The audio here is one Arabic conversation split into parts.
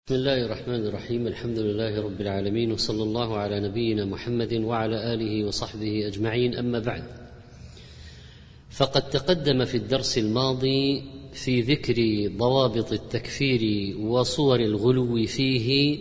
بسم الله الرحمن الرحيم. الحمد لله رب العالمين، وصلى الله على نبينا محمد وعلى آله وصحبه أجمعين. أما بعد، فقد تقدم في الدرس الماضي في ذكر ضوابط التكفير وصور الغلو فيه،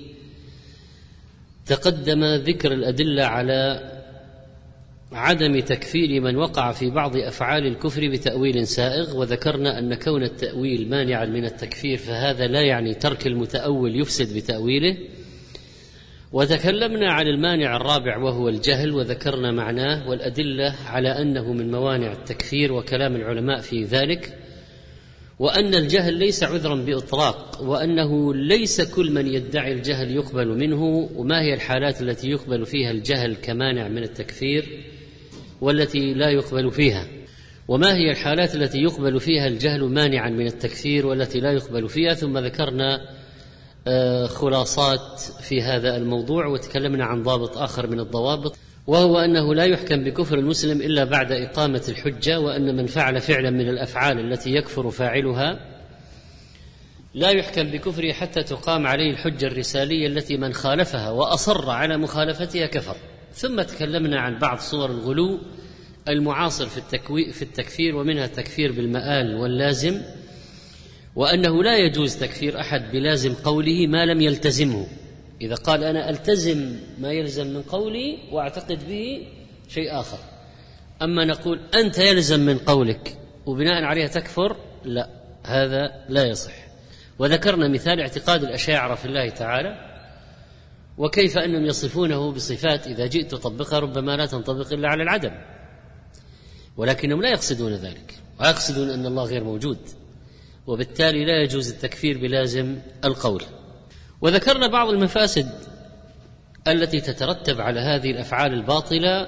تقدم ذكر الأدلة على عدم تكفير من وقع في بعض أفعال الكفر بتأويل سائغ، وذكرنا أن كون التأويل مانعا من التكفير فهذا لا يعني ترك المتأول يفسد بتأويله. وتكلمنا عن المانع الرابع وهو الجهل، وذكرنا معناه والأدلة على أنه من موانع التكفير وكلام العلماء في ذلك، وأن الجهل ليس عذرا بإطلاق، وأنه ليس كل من يدعي الجهل يقبل منه. وما هي الحالات التي يقبل فيها الجهل كمانع من التكفير والتي لا يقبل فيها، وما هي الحالات التي يقبل فيها الجهل مانعا من التكفير والتي لا يقبل فيها. ثم ذكرنا خلاصات في هذا الموضوع، وتكلمنا عن ضابط آخر من الضوابط، وهو أنه لا يحكم بكفر المسلم إلا بعد إقامة الحجة، وأن من فعل فعلا من الأفعال التي يكفر فاعلها لا يحكم بكفره حتى تقام عليه الحجة الرسالية التي من خالفها وأصر على كفر. ثم تكلمنا عن بعض صور الغلو المعاصر في التكفير، ومنها التكفير بالمآل واللازم، وأنه لا يجوز تكفير أحد بلازم قوله ما لم يلتزمه. إذا قال أنا ألتزم ما يلزم من قولي وأعتقد به شيء آخر، أما نقول أنت يلزم من قولك وبناء عليها تكفر، لا، هذا لا يصح. وذكرنا مثال اعتقاد الأشاعرة في الله تعالى، وكيف أنهم يصفونه بصفات إذا جئت تطبقها ربما لا تنطبق إلا على العدم، ولكنهم لا يقصدون ذلك، ويقصدون أن الله غير موجود، وبالتالي لا يجوز التكفير بلازم القول. وذكرنا بعض المفاسد التي تترتب على هذه الأفعال الباطلة،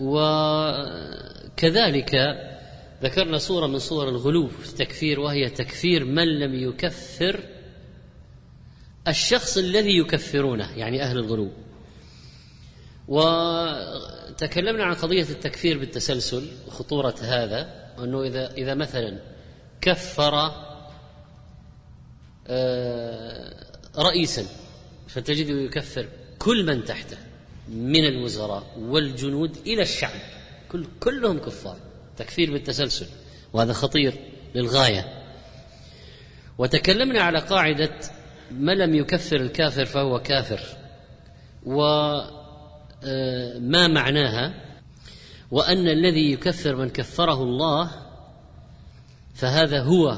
وكذلك ذكرنا صورة من صور الغلو في التكفير، وهي تكفير من لم يكفر الشخص الذي يكفرونه، يعني أهل الغلو. وتكلمنا عن قضية التكفير بالتسلسل وخطورة هذا، أنه إذا مثلا كفر رئيسا فتجده يكفر كل من تحته من الوزراء والجنود إلى الشعب، كلهم كفار، تكفير بالتسلسل، وهذا خطير للغاية. وتكلمنا على قاعدة ما لم يكفر الكافر فهو كافر، وما معناها، وأن الذي يكفر من كفره الله فهذا هو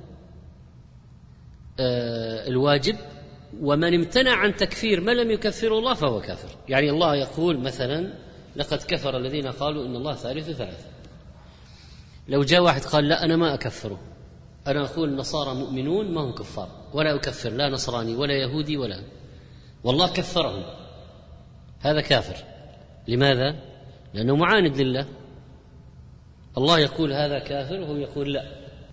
الواجب، ومن امتنع عن تكفير من لم يكفر الله فهو كافر. يعني الله يقول مثلا لقد كفر الذين قالوا إن الله ثالث ثلاثة، لو جاء واحد قال لا أنا ما أكفره، أنا أقول النصارى مؤمنون ما هم كفار، ولا أكفر لا نصراني ولا يهودي ولا، والله كفرهم، هذا كافر. لماذا؟ لأنه معاند لله. الله يقول هذا كافر وهو يقول لا.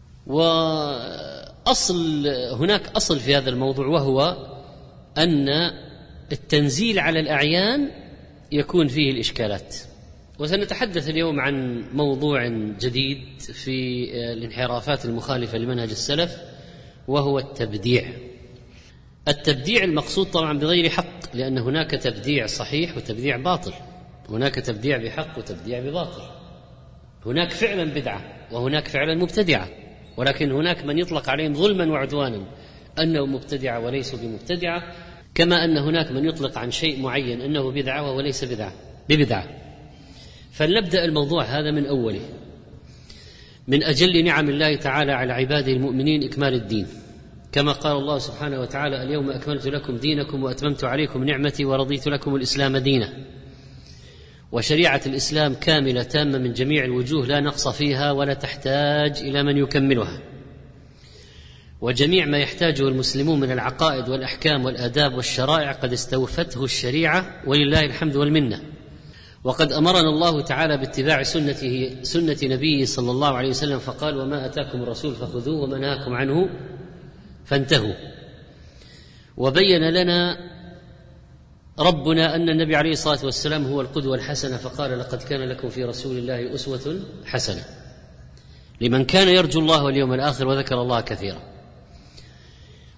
هناك أصل في هذا الموضوع، وهو أن التنزيل على الأعيان يكون فيه الإشكالات. وسنتحدث اليوم عن موضوع جديد في الانحرافات المخالفة لمنهج السلف، وهو التبديع. التبديع المقصود طبعا بغير حق، لأن هناك تبديع صحيح وتبديع باطل، هناك تبديع بحق وتبديع بباطل، هناك فعلا بدعة وهناك فعلا مبتدعة، ولكن هناك من يطلق عليهم ظلما وعدوانا أنه مبتدعة وليسوا بمبتدعة، كما أن هناك من يطلق عن شيء معين أنه بدعة وهو ليس ببدعة. فلنبدأ الموضوع هذا من أوله. من أجل نعم الله تعالى على عباده المؤمنين إكمال الدين، كما قال الله سبحانه وتعالى اليوم أكملت لكم دينكم وأتممت عليكم نعمتي ورضيت لكم الإسلام دينا. وشريعة الإسلام كاملة تامة من جميع الوجوه، لا نقص فيها ولا تحتاج إلى من يكملها، وجميع ما يحتاجه المسلمون من العقائد والأحكام والآداب والشرائع قد استوفته الشريعة، ولله الحمد والمنة. وقد أمرنا الله تعالى باتباع سنة نبيه صلى الله عليه وسلم، فقال وما أتاكم الرسول فخذوه وما نهاكم عنه فانتهوا. وبين لنا ربنا أن النبي عليه الصلاة والسلام هو القدوة الحسنة، فقال لقد كان لكم في رسول الله أسوة حسنة لمن كان يرجو الله واليوم الآخر وذكر الله كثيرا.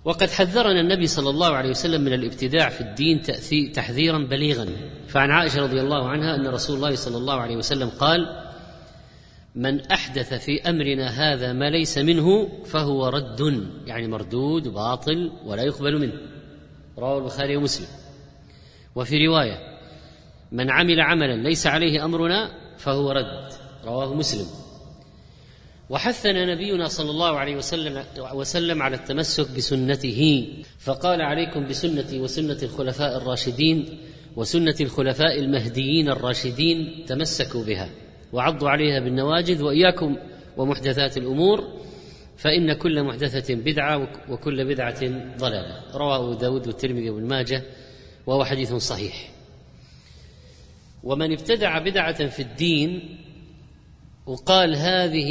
وقد حذرنا النبي صلى الله عليه وسلم من الابتداع في الدين تحذيرا بليغا. فعن عائشة رضي الله عنها أن رسول الله صلى الله عليه وسلم قال: من أحدث في أمرنا هذا ما ليس منه فهو رد، يعني مردود وباطل ولا يقبل منه. رواه البخاري ومسلم. وفي رواية: من عمل عملا ليس عليه أمرنا فهو رد، رواه مسلم. وحثنا نبينا صلى الله عليه وسلم على التمسك بسنته، فقال: عليكم بسنتي وسنة الخلفاء الراشدين وسنة الخلفاء المهديين الراشدين، تمسكوا بها وعضوا عليها بالنواجذ، وإياكم ومحدثات الأمور فإن كل محدثة بدعة وكل بدعة ضلالة. رواه أبو داود والترمذي وابن ماجه وهو حديث صحيح. ومن ابتدع بدعة في الدين وقال هذه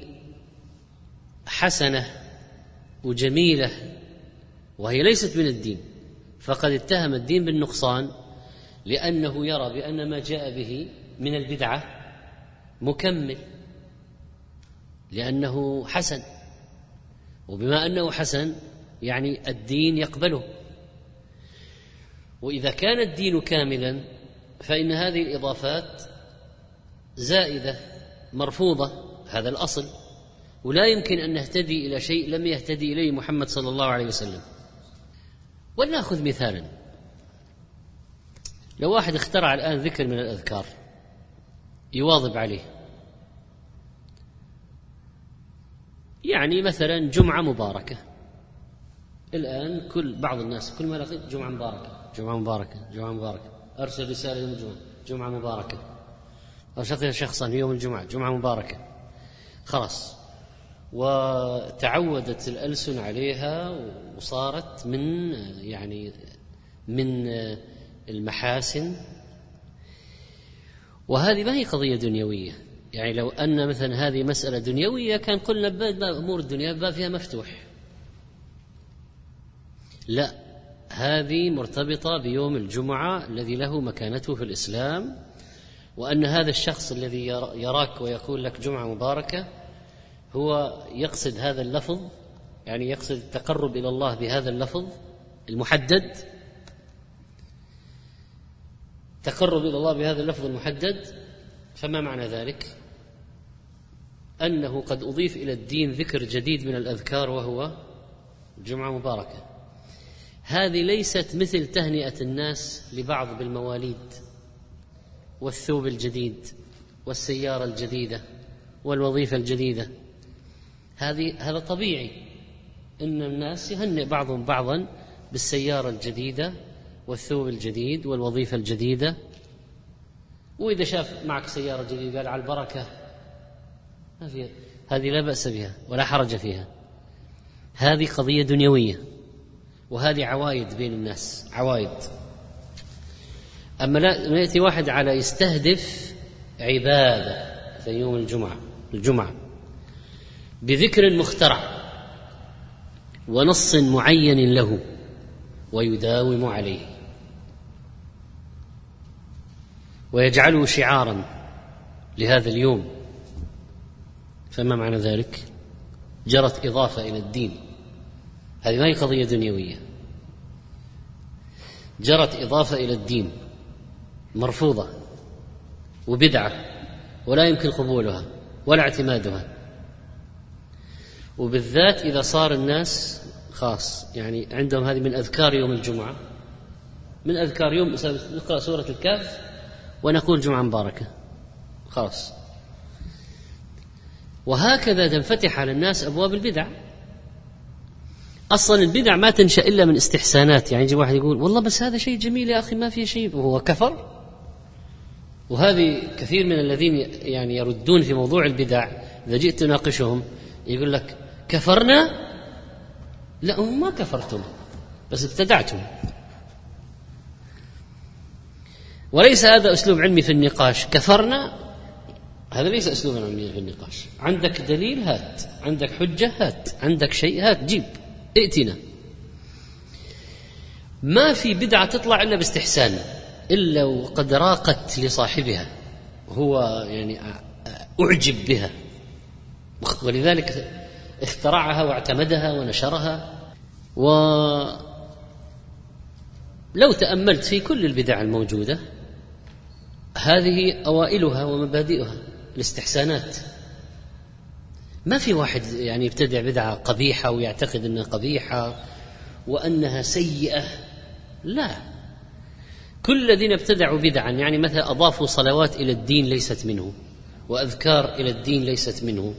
حسنة وجميلة وهي ليست من الدين فقد اتهم الدين بالنقصان، لأنه يرى بأن ما جاء به من البدعة مكمل، لأنه حسن، وبما أنه حسن يعني الدين يقبله. وإذا كان الدين كاملا فإن هذه الإضافات زائدة مرفوضة، هذا الأصل، ولا يمكن أن نهتدي إلى شيء لم يهتدي إليه محمد صلى الله عليه وسلم. ولنأخذ مثالا: لو واحد اخترع الآن ذكر من الأذكار يواظب عليه، يعني مثلا جمعة مباركة، الآن بعض الناس كل ما لقيت جمعة مباركة جمعة مباركة جمعة مباركة، أرسل رسالة يوم الجمعة جمعة مباركة، أو شخصا يوم الجمعة جمعة مباركة، خلاص، وتعودت الألسن عليها وصارت من المحاسن. وهذه ما هي قضية دنيوية، يعني لو أن مثلا هذه مسألة دنيوية كان قلنا أمور الدنيا باب فيها مفتوح. لا، هذه مرتبطة بيوم الجمعة الذي له مكانته في الإسلام، وأن هذا الشخص الذي يراك ويقول لك جمعة مباركة هو يقصد هذا اللفظ، يعني يقصد التقرب إلى الله بهذا اللفظ المحدد، تقرب إلى الله بهذا اللفظ المحدد. فما معنى ذلك؟ أنه قد أضيف إلى الدين ذكر جديد من الأذكار وهو جمعة مباركة. هذه ليست مثل تهنئة الناس لبعض بالمواليد والثوب الجديد والسيارة الجديدة والوظيفة الجديدة. هذا طبيعي إن الناس يهنئ بعضهم بعضا بالسيارة الجديدة والثوب الجديد والوظيفة الجديدة، وإذا شاف معك سيارة جديدة قال على البركة، هذه لا بأس بها ولا حرج فيها. هذه قضية دنيوية، وهذه عوايد بين الناس، عوايد. أما لا يأتي واحد على يستهدف عبادة في يوم الجمعة بذكر مخترع ونص معين له ويداوم عليه ويجعله شعارا لهذا اليوم، فما معنى ذلك؟ جرت إضافة إلى الدين. هذه ما هي قضية دنيوية، جرت إضافة إلى الدين مرفوضة وبدعة ولا يمكن قبولها ولا اعتمادها. وبالذات إذا صار الناس خاص يعني عندهم هذه من أذكار يوم الجمعة، من أذكار يوم نقرأ سورة الكهف ونقول جمعة مباركة، خلاص. وهكذا تنفتح على الناس أبواب البدع. أصلا البدع ما تنشأ إلا من استحسانات، يعني يجي واحد يقول والله بس هذا شيء جميل يا أخي ما فيه شيء، وهو كفر. وهذه كثير من الذين يعني يردون في موضوع البدع إذا جئت تناقشهم يقول لك كفرنا. لا، هم ما كفرتم بس ابتدعتم. وليس هذا أسلوب علمي في النقاش. كفرنا هذا ليس أسلوبا علميا في النقاش. عندك دليل هات، عندك حجة هات، عندك شيء هات، جيب، ائتنا. ما في بدعة تطلع إلا باستحسان، إلا وقد راقت لصاحبها، هو يعني أعجب بها ولذلك اخترعها واعتمدها ونشرها. ولو تأملت في كل البدع الموجودة هذه أوائلها ومبادئها الاستحسانات. ما في واحد يعني يبتدع بدعة قبيحة ويعتقد أنها قبيحة وأنها سيئة، لا. كل الذين ابتدعوا بدعا، يعني مثلا أضافوا صلوات إلى الدين ليست منه، وأذكار إلى الدين ليست منه،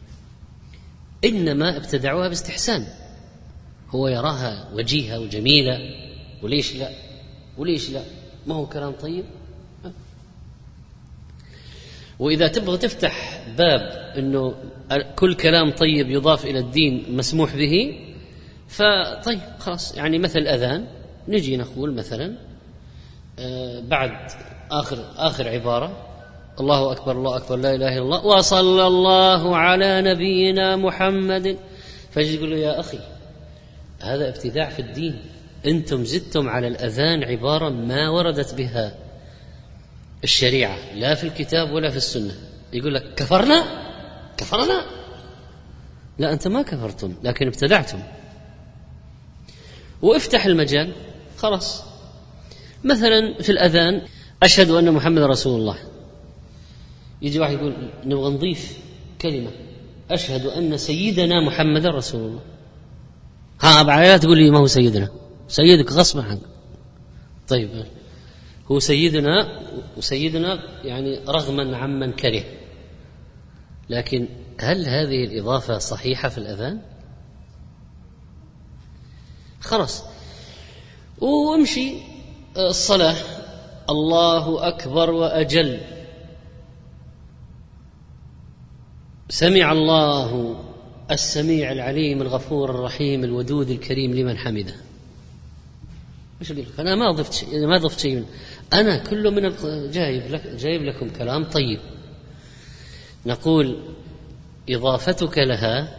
إنما ابتدعوها باستحسان، هو يراها وجيهة وجميلة، وليش لا، وليش لا، ما هو كلام طيب. وإذا تبغى تفتح باب أنه كل كلام طيب يضاف إلى الدين مسموح به، فطيب خلاص، يعني مثل الأذان نجي نقول مثلا بعد آخر عبارة الله أكبر الله أكبر لا إله إلا الله وصلى الله على نبينا محمد، فيجي يقول له يا أخي هذا ابتداع في الدين، أنتم زدتم على الأذان عبارة ما وردت بها الشريعة لا في الكتاب ولا في السنة. يقول لك كفرنا. لا، أنت ما كفرتم لكن ابتدعتم. وافتح المجال خلاص. مثلا في الأذان أشهد أن محمد رسول الله، يجي واحد يقول نبغى نضيف كلمة أشهد أن سيدنا محمد رسول الله. لا تقول لي ما هو سيدنا، سيدك غصبا عنك. طيب هو سيدنا يعني رغما عمن كره، لكن هل هذه الإضافة صحيحة في الأذان؟ خلاص. وامشي الصلاة الله أكبر وأجل، سمع الله السميع العليم الغفور الرحيم الودود الكريم لمن حمده. ايش اقول لك؟ انا ما ضفت شيء، انا كله من جايب لكم كلام طيب. نقول اضافتك لها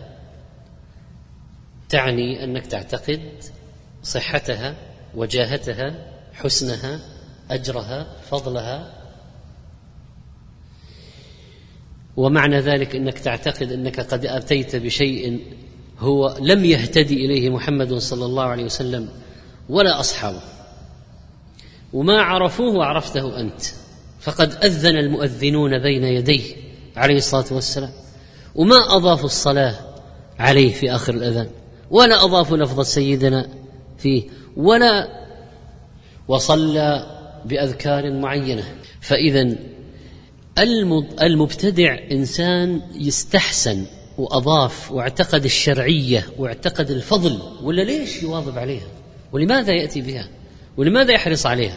تعني انك تعتقد صحتها وجاهتها حسنها اجرها فضلها، ومعنى ذلك انك تعتقد انك قد اتيت بشيء هو لم يهتدي اليه محمد صلى الله عليه وسلم ولا أصحابه، وما عرفوه وعرفته أنت، فقد أذن المؤذنون بين يديه عليه الصلاة والسلام، وما أضافوا الصلاة عليه في آخر الأذان، ولا أضافوا لفظ سيدنا فيه، ولا وصلى بأذكار معينة. فإذا المبتدع إنسان يستحسن وأضاف واعتقد الشرعية واعتقد الفضل، ولا ليش يواظب عليها؟ ولماذا يأتي بها؟ ولماذا يحرص عليها؟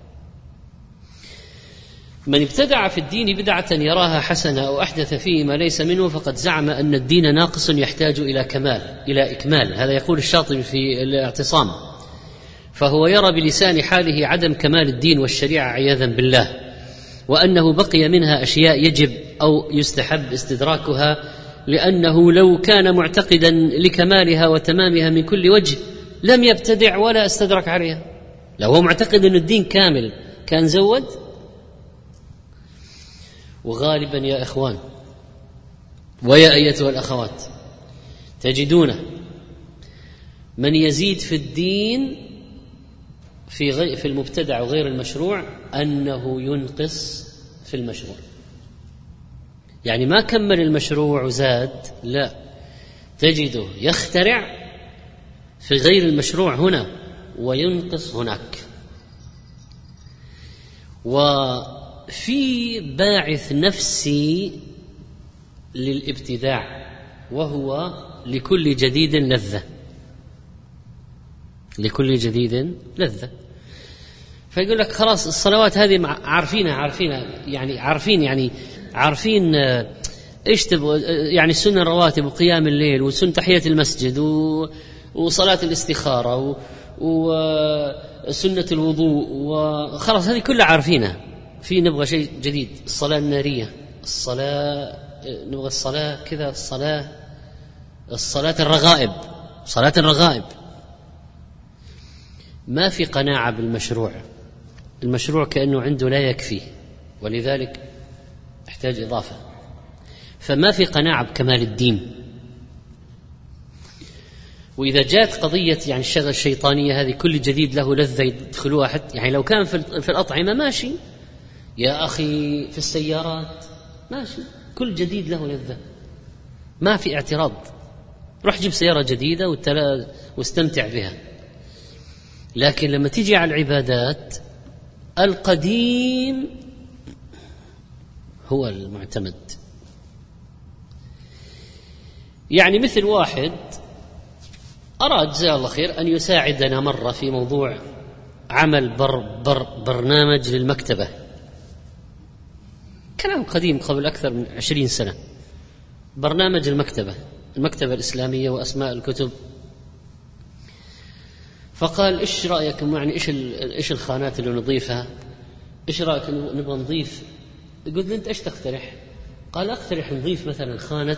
من ابتدع في الدين بدعة يراها حسنة أو أحدث فيه ما ليس منه فقد زعم أن الدين ناقص يحتاج إلى إكمال. هذا يقول الشاطبي في الاعتصام. فهو يرى بلسان حاله عدم كمال الدين والشريعة عياذا بالله، وأنه بقي منها أشياء يجب أو يستحب استدراكها، لأنه لو كان معتقدا لكمالها وتمامها من كل وجه لم يبتدع ولا استدرك عليها. لو هو معتقد أن الدين كامل كان زود. وغالبا يا إخوان ويا أيتها الأخوات تجدون من يزيد في الدين في المبتدع وغير المشروع أنه ينقص في المشروع، يعني ما كمل المشروع وزاد، لا، تجده يخترع في غير المشروع هنا وينقص هناك. وفي باعث نفسي للابتداع، وهو لكل جديد لذة، لكل جديد لذة. فيقول لك خلاص الصلوات هذه عارفينها يعني عارفين ايش تبغى، يعني السنة الرواتب وقيام الليل وسنة تحية المسجد وصلاة الاستخارة وسنة الوضوء، وخلاص هذه كلها عارفينها. في نبغى شيء جديد، الصلاة النارية، نبغى الصلاة كذا، الصلاة الرغائب، صلاة الرغائب. ما في قناعة بالمشروع، المشروع كأنه عنده لا يكفي، ولذلك يحتاج إضافة. فما في قناعة بكمال الدين. وإذا جاءت قضية يعني الشغلة الشيطانية هذه، كل جديد له لذة يدخلوها، حتى يعني لو كان في الأطعمة ماشي يا أخي، في السيارات ماشي، كل جديد له لذة، ما في اعتراض، روح جيب سيارة جديدة واستمتع بها. لكن لما تيجي على العبادات، القديم هو المعتمد. يعني مثل واحد أراد جزاه الله خير أن يساعدنا مرة في موضوع عمل برنامج للمكتبة، كلام قديم قبل أكثر من 20 سنة، برنامج المكتبة الإسلامية وأسماء الكتب. فقال إيش رأيكم، يعني إيش الخانات اللي نضيفها، إيش رأيك نبغى نضيف؟ قلت له أنت إيش تقترح؟ قال أقترح نضيف مثلا خانة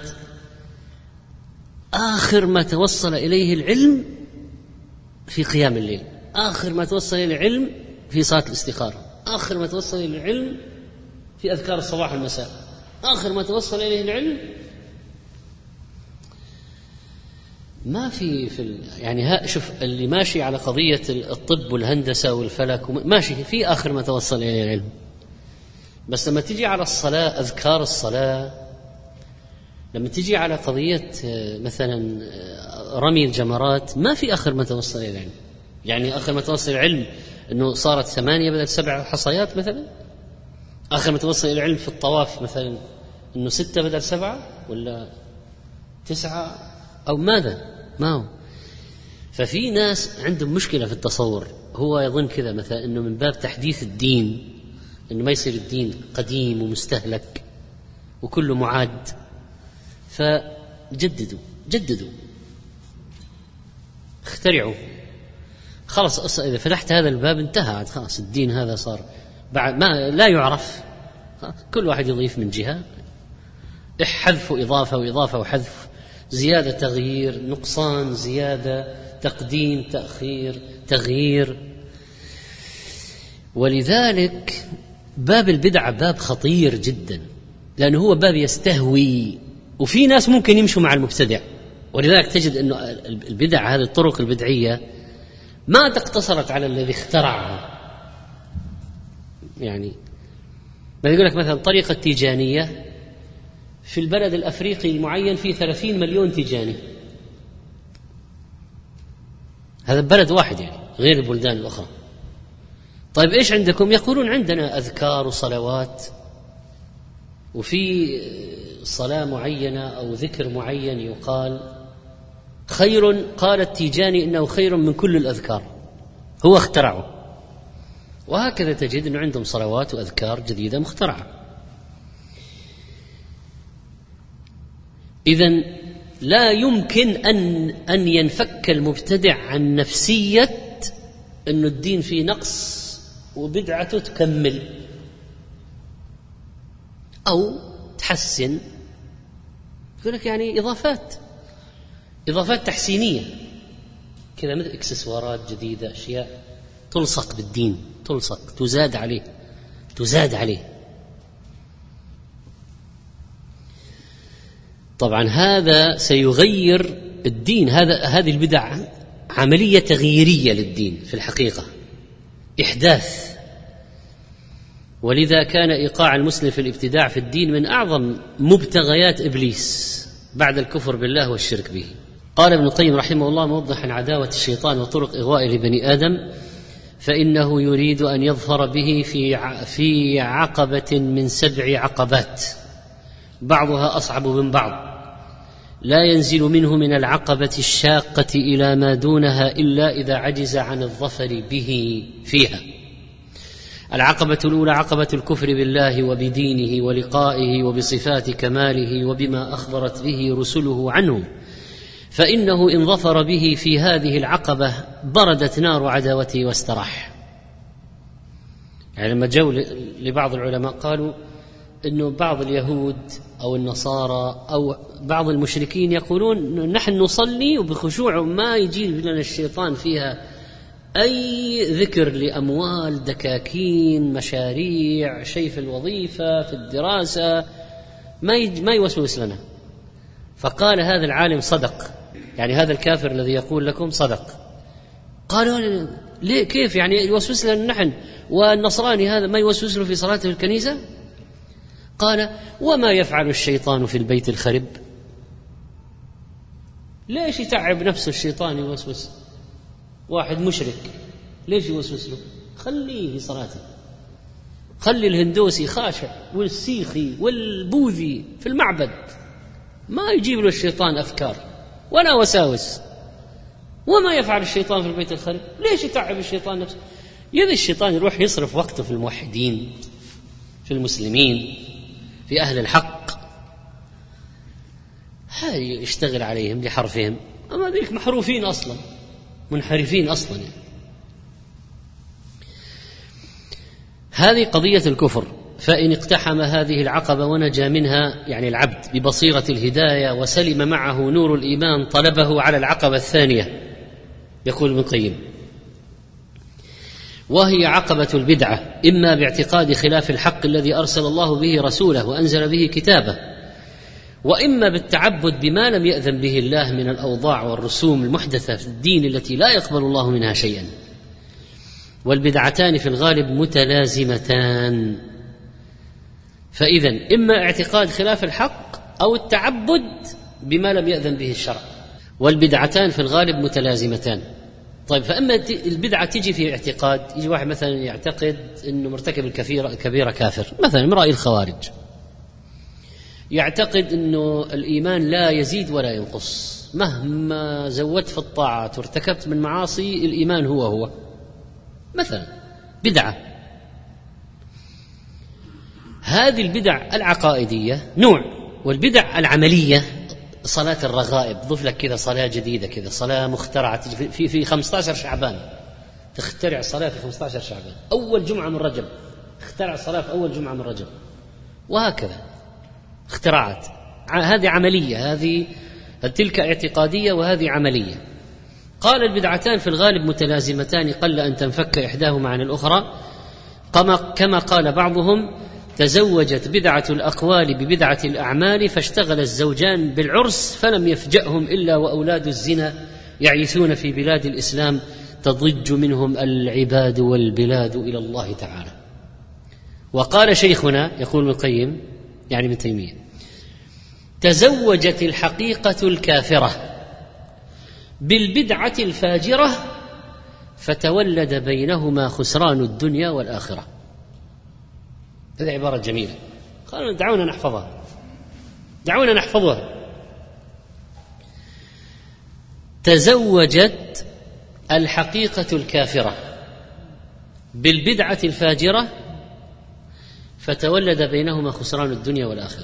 آخر ما توصل إليه العلم في قيام الليل، آخر ما توصل إليه العلم في صلاة الاستخارة، آخر ما توصل إليه العلم في أذكار الصباح والمساء، آخر ما توصل إليه العلم. ما في يعني شوف اللي ماشي على قضية الطب والهندسة والفلك ماشي في آخر ما توصل إليه العلم، بس لما تيجي على الصلاة، أذكار الصلاة، لما تيجي على قضية مثلا رمي الجمرات، ما في آخر ما توصل إلى العلم. يعني آخر ما توصل العلم أنه صارت 8 بدل 7 حصيات مثلا، آخر ما توصل إلى العلم في الطواف مثلا أنه 6 بدل 7 ولا 9 أو ماذا، ما هو. ففي ناس عندهم مشكلة في التصور، هو يظن كذا مثلا أنه من باب تحديث الدين، أنه ما يصير الدين قديم ومستهلك وكله معاد، فجددوا اخترعوا، خلاص إذا فتحت هذا الباب انتهى، خلاص الدين هذا صار بعد ما لا يعرف، كل واحد يضيف من جهة، حذف إضافة وإضافة وحذف، زيادة تغيير، نقصان زيادة، تقديم تأخير تغيير. ولذلك باب البدعة باب خطير جدا، لأنه هو باب يستهوي، وفي ناس ممكن يمشوا مع المبتدع. ولذلك تجد أنه البدع، هذه الطرق البدعية ما تقتصرت على الذي اخترعها. يعني ما يقول لك مثلا طريقة تيجانية في البلد الأفريقي المعين فيه 30 مليون تيجاني، هذا بلد واحد يعني غير البلدان الأخرى. طيب إيش عندكم؟ يقولون عندنا أذكار وصلوات، وفي صلاة معينة أو ذكر معين يقال خير، قال التيجاني إنه خير من كل الأذكار، هو اخترعه. وهكذا تجد أنه عندهم صلوات وأذكار جديدة مخترعة. إذن لا يمكن أن ينفك المبتدع عن نفسية أن الدين فيه نقص وبدعته تكمل أو تحسن. يقول لك يعني إضافات تحسينية كذا، مثل إكسسوارات جديدة، أشياء تلصق بالدين، تلصق، تزاد عليه. طبعا هذا سيغير الدين، هذه البدع عملية تغييرية للدين في الحقيقة، إحداث. ولذا كان إيقاع المسلم في الابتداع في الدين من أعظم مبتغيات إبليس بعد الكفر بالله والشرك به. قال ابن القيم رحمه الله موضحا عداوة الشيطان وطرق إغوائه لبني آدم: فإنه يريد أن يظفر به في عقبة من 7 عقبات، بعضها أصعب من بعض، لا ينزل منه من العقبة الشاقة إلى ما دونها إلا إذا عجز عن الظفر به فيها. العقبة الأولى عقبة الكفر بالله وبدينه ولقائه وبصفات كماله وبما أخبرت به رسله عنه، فإنه إن ظفر به في هذه العقبة بردت نار عداوته واستراح. يعني لما جو لبعض العلماء قالوا إنه بعض اليهود أو النصارى أو بعض المشركين يقولون نحن نصلي وبخشوع ما يجيب لنا الشيطان فيها أي ذكر لأموال، دكاكين، مشاريع، شيء في الوظيفة، في الدراسة، ما يوسوس لنا. فقال هذا العالم صدق، يعني هذا الكافر الذي يقول لكم صدق. قالوا ليه كيف يعني يوسوس لنا نحن والنصراني هذا ما يوسوس له في صلاته في الكنيسة؟ قال وما يفعل الشيطان في البيت الخرب. ليش يتعب نفسه الشيطان يوسوس؟ واحد مشرك ليش يوسوس له؟ خليه في صلاته. خلي الهندوسي خاشع والسيخي والبوذي في المعبد ما يجيب له الشيطان أفكار ولا وساوس. وما يفعل الشيطان في البيت الخرب. ليش يتعب الشيطان نفسه؟ يذي الشيطان يروح يصرف وقته في الموحدين، في المسلمين، في أهل الحق، هاي يشتغل عليهم لحرفهم. أما ذيك محروفين أصلا، منحرفين أصلا يعني. هذه قضية الكفر. فإن اقتحم هذه العقبة ونجا منها يعني العبد ببصيرة الهداية وسلم معه نور الإيمان طلبه على العقبة الثانية. يقول ابن القيم وهي عقبة البدعة، إما باعتقاد خلاف الحق الذي أرسل الله به رسوله وأنزل به كتابه، وإما بالتعبد بما لم يأذن به الله من الأوضاع والرسوم المحدثة في الدين التي لا يقبل الله منها شيئا. والبدعتان في الغالب متلازمتان، فإذا إما اعتقاد خلاف الحق أو التعبد بما لم يأذن به الشرع. والبدعتان في الغالب متلازمتان. طيب فأما البدعة تجي في اعتقاد، يجي واحد مثلا يعتقد أنه مرتكب الكبيرة كافر، مثلا من رأي الخوارج، يعتقد أنه الإيمان لا يزيد ولا ينقص، مهما زودت في الطاعات وارتكبت من معاصي الإيمان هو مثلا، بدعة. هذه البدع العقائدية نوع، والبدع العملية صلاة الرغائب، ضف لك كذا صلاة جديدة كذا، صلاة مخترعة في 15 شعبان، تخترع صلاة في 15 شعبان، أول جمعة من رجب اخترع صلاة في أول جمعة من رجب، وهكذا اختراعات. هذه عملية، هذه تلك اعتقادية وهذه عملية. قال البدعتان في الغالب متلازمتان، قل أن تنفك إحداهما عن الأخرى، كما قال بعضهم تزوجت بدعة الأقوال ببدعة الأعمال فاشتغل الزوجان بالعرس فلم يفجأهم إلا وأولاد الزنا يعيثون في بلاد الإسلام تضج منهم العباد والبلاد إلى الله تعالى. وقال شيخنا يقول ابن القيم يعني ابن تيمية تزوجت الحقيقة الكافرة بالبدعة الفاجرة فتولد بينهما خسران الدنيا والآخرة. هذه عبارة جميلة، قالوا دعونا نحفظها. تزوجت الحقيقة الكافرة بالبدعة الفاجرة فتولد بينهما خسران الدنيا والآخرة.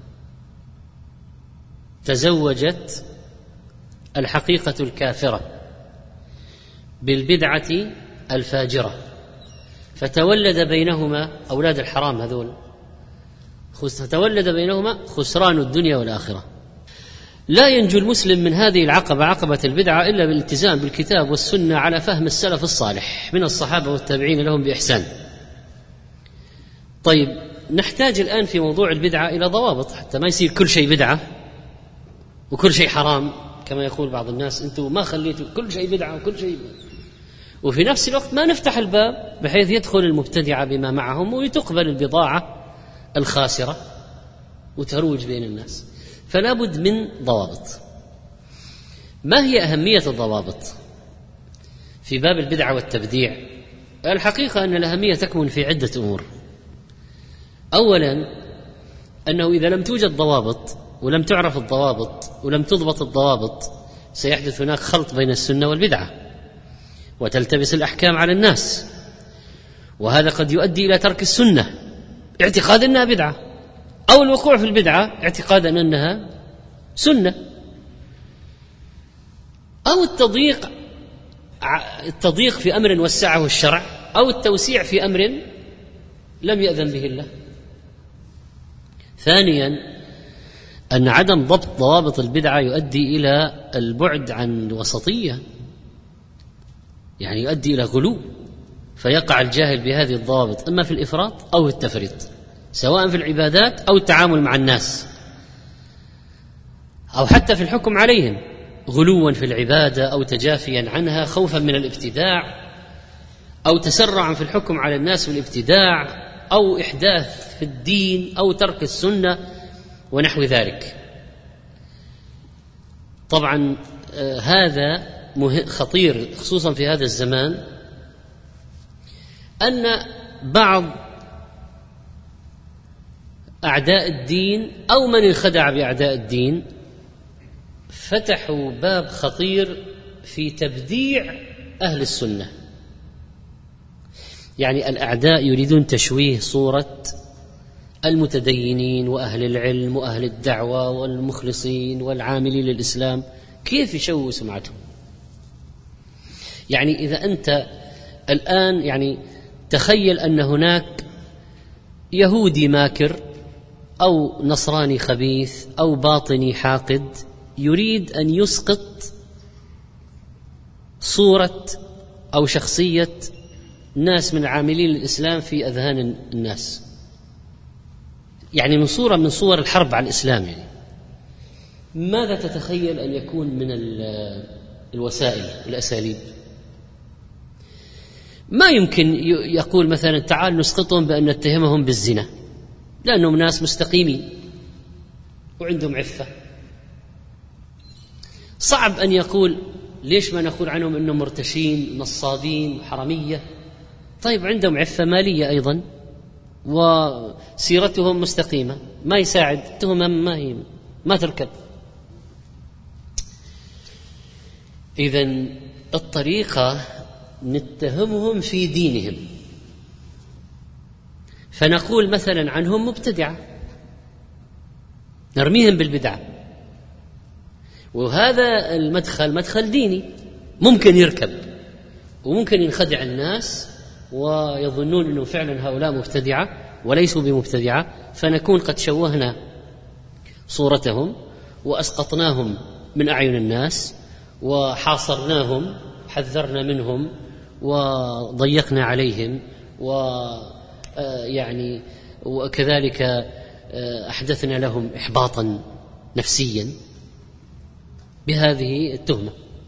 تزوجت الحقيقة الكافرة بالبدعة الفاجرة فتولد بينهما أولاد الحرام هذول، فتولد بينهما خسران الدنيا والآخرة. لا ينجو المسلم من هذه العقبة، عقبة البدعة، إلا بالالتزام بالكتاب والسنة على فهم السلف الصالح من الصحابة والتابعين لهم بإحسان. طيب نحتاج الآن في موضوع البدعة إلى ضوابط حتى ما يصير كل شيء بدعة وكل شيء حرام كما يقول بعض الناس، أنتم ما خليتوا كل شيء بدعة وكل شيء، وفي نفس الوقت ما نفتح الباب بحيث يدخل المبتدعة بما معهم وتقبل البضاعة الخاسرة وتروج بين الناس. فلا بد من ضوابط. ما هي أهمية الضوابط في باب البدعة والتبديع؟ الحقيقة أن الأهمية تكمن في عدة أمور. أولا أنه إذا لم توجد ضوابط ولم تعرف الضوابط ولم تضبط الضوابط سيحدث هناك خلط بين السنة والبدعة وتلتبس الأحكام على الناس، وهذا قد يؤدي إلى ترك السنة اعتقاد أنها بدعة، أو الوقوع في البدعة اعتقادا أنها سنة، أو التضييق في أمر وسعه الشرع، أو التوسيع في أمر لم يأذن به الله. ثانيا أن عدم ضبط ضوابط البدعة يؤدي إلى البعد عن الوسطية، يعني يؤدي إلى غلو، فيقع الجاهل بهذه الضوابط إما في الإفراط أو التفريط، سواء في العبادات أو التعامل مع الناس أو حتى في الحكم عليهم. غلوا في العبادة أو تجافيا عنها خوفا من الابتداع أو تسرعا في الحكم على الناس بالابتداع أو إحداث في الدين أو ترك السنة ونحو ذلك. طبعا هذا خطير خصوصا في هذا الزمان، أن بعض أعداء الدين أو من انخدع بأعداء الدين فتحوا باب خطير في تبديع أهل السنة. يعني الأعداء يريدون تشويه صورة المتدينين وأهل العلم وأهل الدعوة والمخلصين والعاملين للإسلام، كيف يشوه سمعتهم؟ يعني إذا أنت الآن يعني تخيل أن هناك يهودي ماكر أو نصراني خبيث أو باطني حاقد يريد أن يسقط صورة أو شخصية ناس من العاملين للإسلام في أذهان الناس، يعني من صورة من صور الحرب على الإسلام. يعني ماذا تتخيل أن يكون من الوسائل الأساليب؟ ما يمكن يقول مثلا تعال نسقطهم بأن نتهمهم بالزنا لأنهم ناس مستقيمين وعندهم عفة. صعب أن يقول ليش ما نقول عنهم أنهم مرتشين نصابين حرامية؟ طيب عندهم عفة مالية أيضا وسيرتهم مستقيمة، ما يساعد تهمة ما تركب. إذن الطريقة نتهمهم في دينهم، فنقول مثلا عنهم مبتدعة، نرميهم بالبدعة، وهذا المدخل مدخل ديني ممكن يركب وممكن ينخدع الناس ويظنون أنه فعلا هؤلاء مبتدعة وليسوا بمبتدعة، فنكون قد شوهنا صورتهم وأسقطناهم من أعين الناس وحاصرناهم، حذرنا منهم وضيقنا عليهم يعني وكذلك أحدثنا لهم إحباطا نفسيا بهذه التهمة.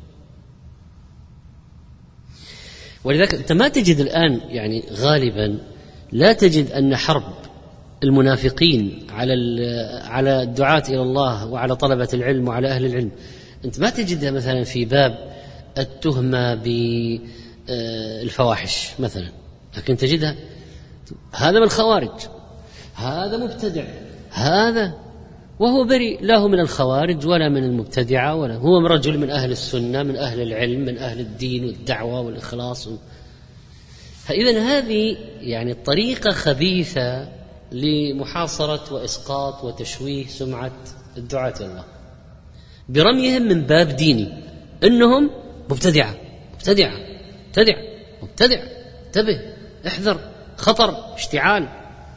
ولذلك أنت ما تجد الآن يعني غالبا لا تجد أن حرب المنافقين على الدعاة إلى الله وعلى طلبة العلم وعلى أهل العلم، أنت ما تجدها مثلا في باب التهمة بالفواحش مثلا، لكن تجدها هذا من الخوارج، هذا مبتدع، هذا وهو بريء لا هو من الخوارج ولا من المبتدعة ولا هو من رجل من أهل السنة من أهل العلم من أهل الدين والدعوة والإخلاص. فإذن هذه يعني طريقة خبيثة لمحاصرة وإسقاط وتشويه سمعة الدعاة إلى الله برميهم من باب ديني إنهم مبتدعة مبتدعة مبتدع مبتدع، انتبه احذر خطر اشتعال.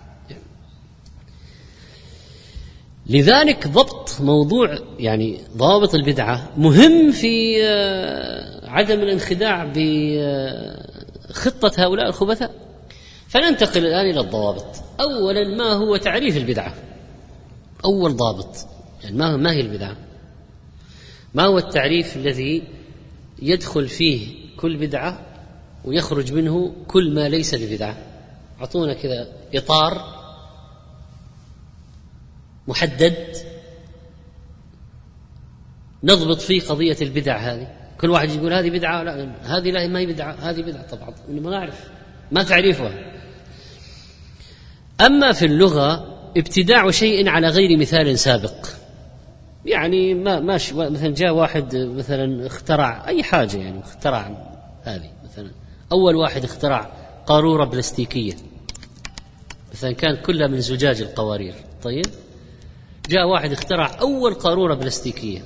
لذلك ضبط موضوع يعني ضابط البدعة مهم في عدم الانخداع بخطة هؤلاء الخبثاء. فننتقل الآن إلى الضوابط. أولا ما هو تعريف البدعة؟ أول ضابط يعني ما هي البدعة؟ ما هو التعريف الذي يدخل فيه كل بدعة ويخرج منه كل ما ليس ببدعة؟ أعطونا كذا إطار محدد نضبط فيه قضية البدع هذه. كل واحد يقول هذه بدعة، لا هذه لا ما هي بدعة، هذه بدعة. طبعا ما نعرف ما تعريفها. أما في اللغة ابتداع شيء على غير مثال سابق، يعني ماشي مثلا جاء واحد مثلا اخترع أي حاجة، يعني اخترع هذه مثلا أول واحد اخترع قارورة بلاستيكية مثلا كان كلها من زجاج القوارير. طيب جاء واحد اخترع أول قارورة بلاستيكية،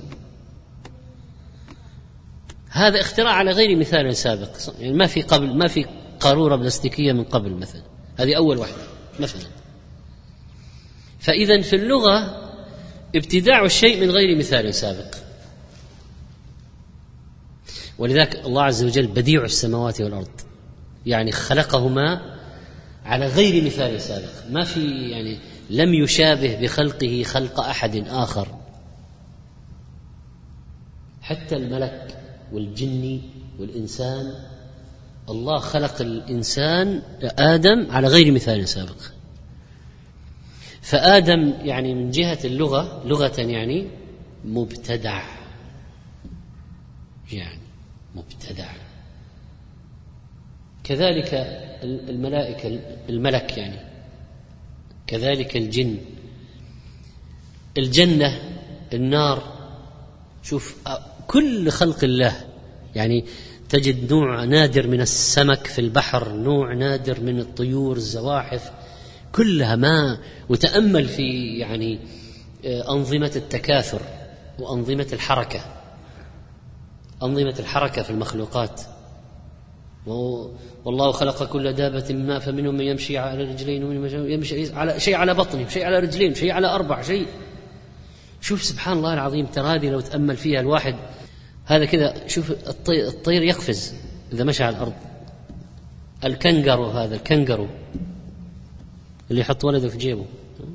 هذا اختراع على غير مثال سابق، يعني ما في قارورة بلاستيكية من قبل مثلا، هذه أول واحدة مثلا. فإذا في اللغة ابتداع الشيء من غير مثال سابق. ولذلك الله عز وجل بديع السماوات والأرض، يعني خلقهما على غير مثال سابق، ما في يعني لم يشابه بخلقه خلق أحد آخر. حتى الملك والجني والإنسان، الله خلق الإنسان آدم على غير مثال سابق. فآدم يعني من جهة اللغة لغة يعني مبتدع، يعني مبتدع. كذلك الملائكة، الملك يعني، كذلك الجن، الجنة، النار. شوف كل خلق الله، يعني تجد نوع نادر من السمك في البحر، نوع نادر من الطيور، الزواحف، كلها ما. وتأمل في يعني أنظمة التكاثر وأنظمة الحركة، أنظمة الحركة في المخلوقات. والله خلق كل دابة من ماء فمنهم من يمشي على رجلين ومن يمشي على شيء على بطنه، شيء على رجلين، شيء على أربع، شيء. شوف سبحان الله العظيم، ترى هذه لو تأمل فيها الواحد هذا كذا. شوف الطير يقفز إذا مشى على الأرض. الكنغرو، هذا الكنغرو اللي يحط ولده في جيبه،